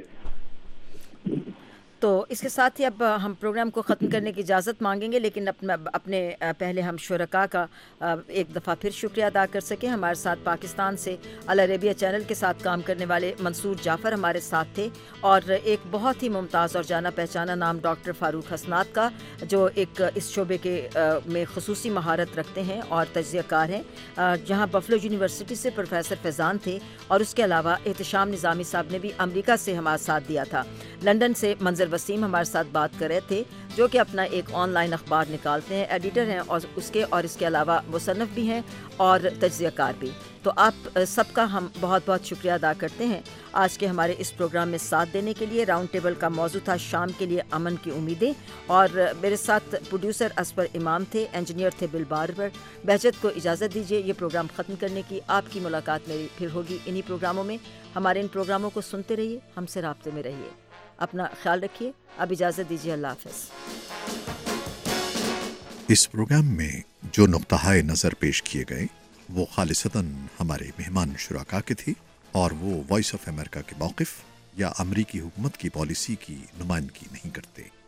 Speaker 2: تو اس کے ساتھ ہی اب ہم پروگرام کو ختم کرنے کی اجازت مانگیں گے، لیکن اپنے پہلے ہم شرکاء کا ایک دفعہ پھر شکریہ ادا کر سکیں. ہمارے ساتھ پاکستان سے العربیہ چینل کے ساتھ کام کرنے والے منصور جعفر ہمارے ساتھ تھے، اور ایک بہت ہی ممتاز اور جانا پہچانا نام ڈاکٹر فاروق حسنات کا، جو ایک اس شعبے کے میں خصوصی مہارت رکھتے ہیں اور تجزیہ کار ہیں، جہاں بفلو یونیورسٹی سے پروفیسر فیضان تھے، اور اس کے علاوہ احتشام نظامی صاحب نے بھی امریکہ سے ہمارا ساتھ دیا تھا. لندن سے منظر وسیم ہمارے ساتھ بات کر رہے تھے. جو کہ اپنا ایک آن لائن اخبار نکالتے ہیں، ایڈیٹر ہیں اور اس کے علاوہ مصنف بھی ہیں اور تجزیہ کار بھی۔ تو آپ سب کا ہم بہت بہت شکریہ ادا کرتے ہیں آج کے ہمارے اس پروگرام میں ساتھ دینے کے لیے۔ راؤنڈ ٹیبل کا موضوع تھا شام کے لیے امن کی امیدیں، اور میرے ساتھ پروڈیوسر اسفر امام تھے، انجینئر تھے بل باربر۔ بہجت کو اجازت دیجیے یہ پروگرام ختم کرنے کی۔ آپ کی ملاقات میری پھر ہوگی انہی پروگراموں میں۔ ہمارے ان پروگراموں کو سنتے رہیے، ہم سے رابطے میں رہیے، اپنا خیال رکھیے۔ اب اجازت دیجیے، اللہ حافظ۔
Speaker 7: اس پروگرام میں جو نقطۂ نظر پیش کیے گئے وہ خالصتاً ہمارے مہمان شرکاء کے تھے، اور وہ وائس آف امریکہ کے موقف یا امریکی حکومت کی پالیسی کی نمائندگی نہیں کرتے۔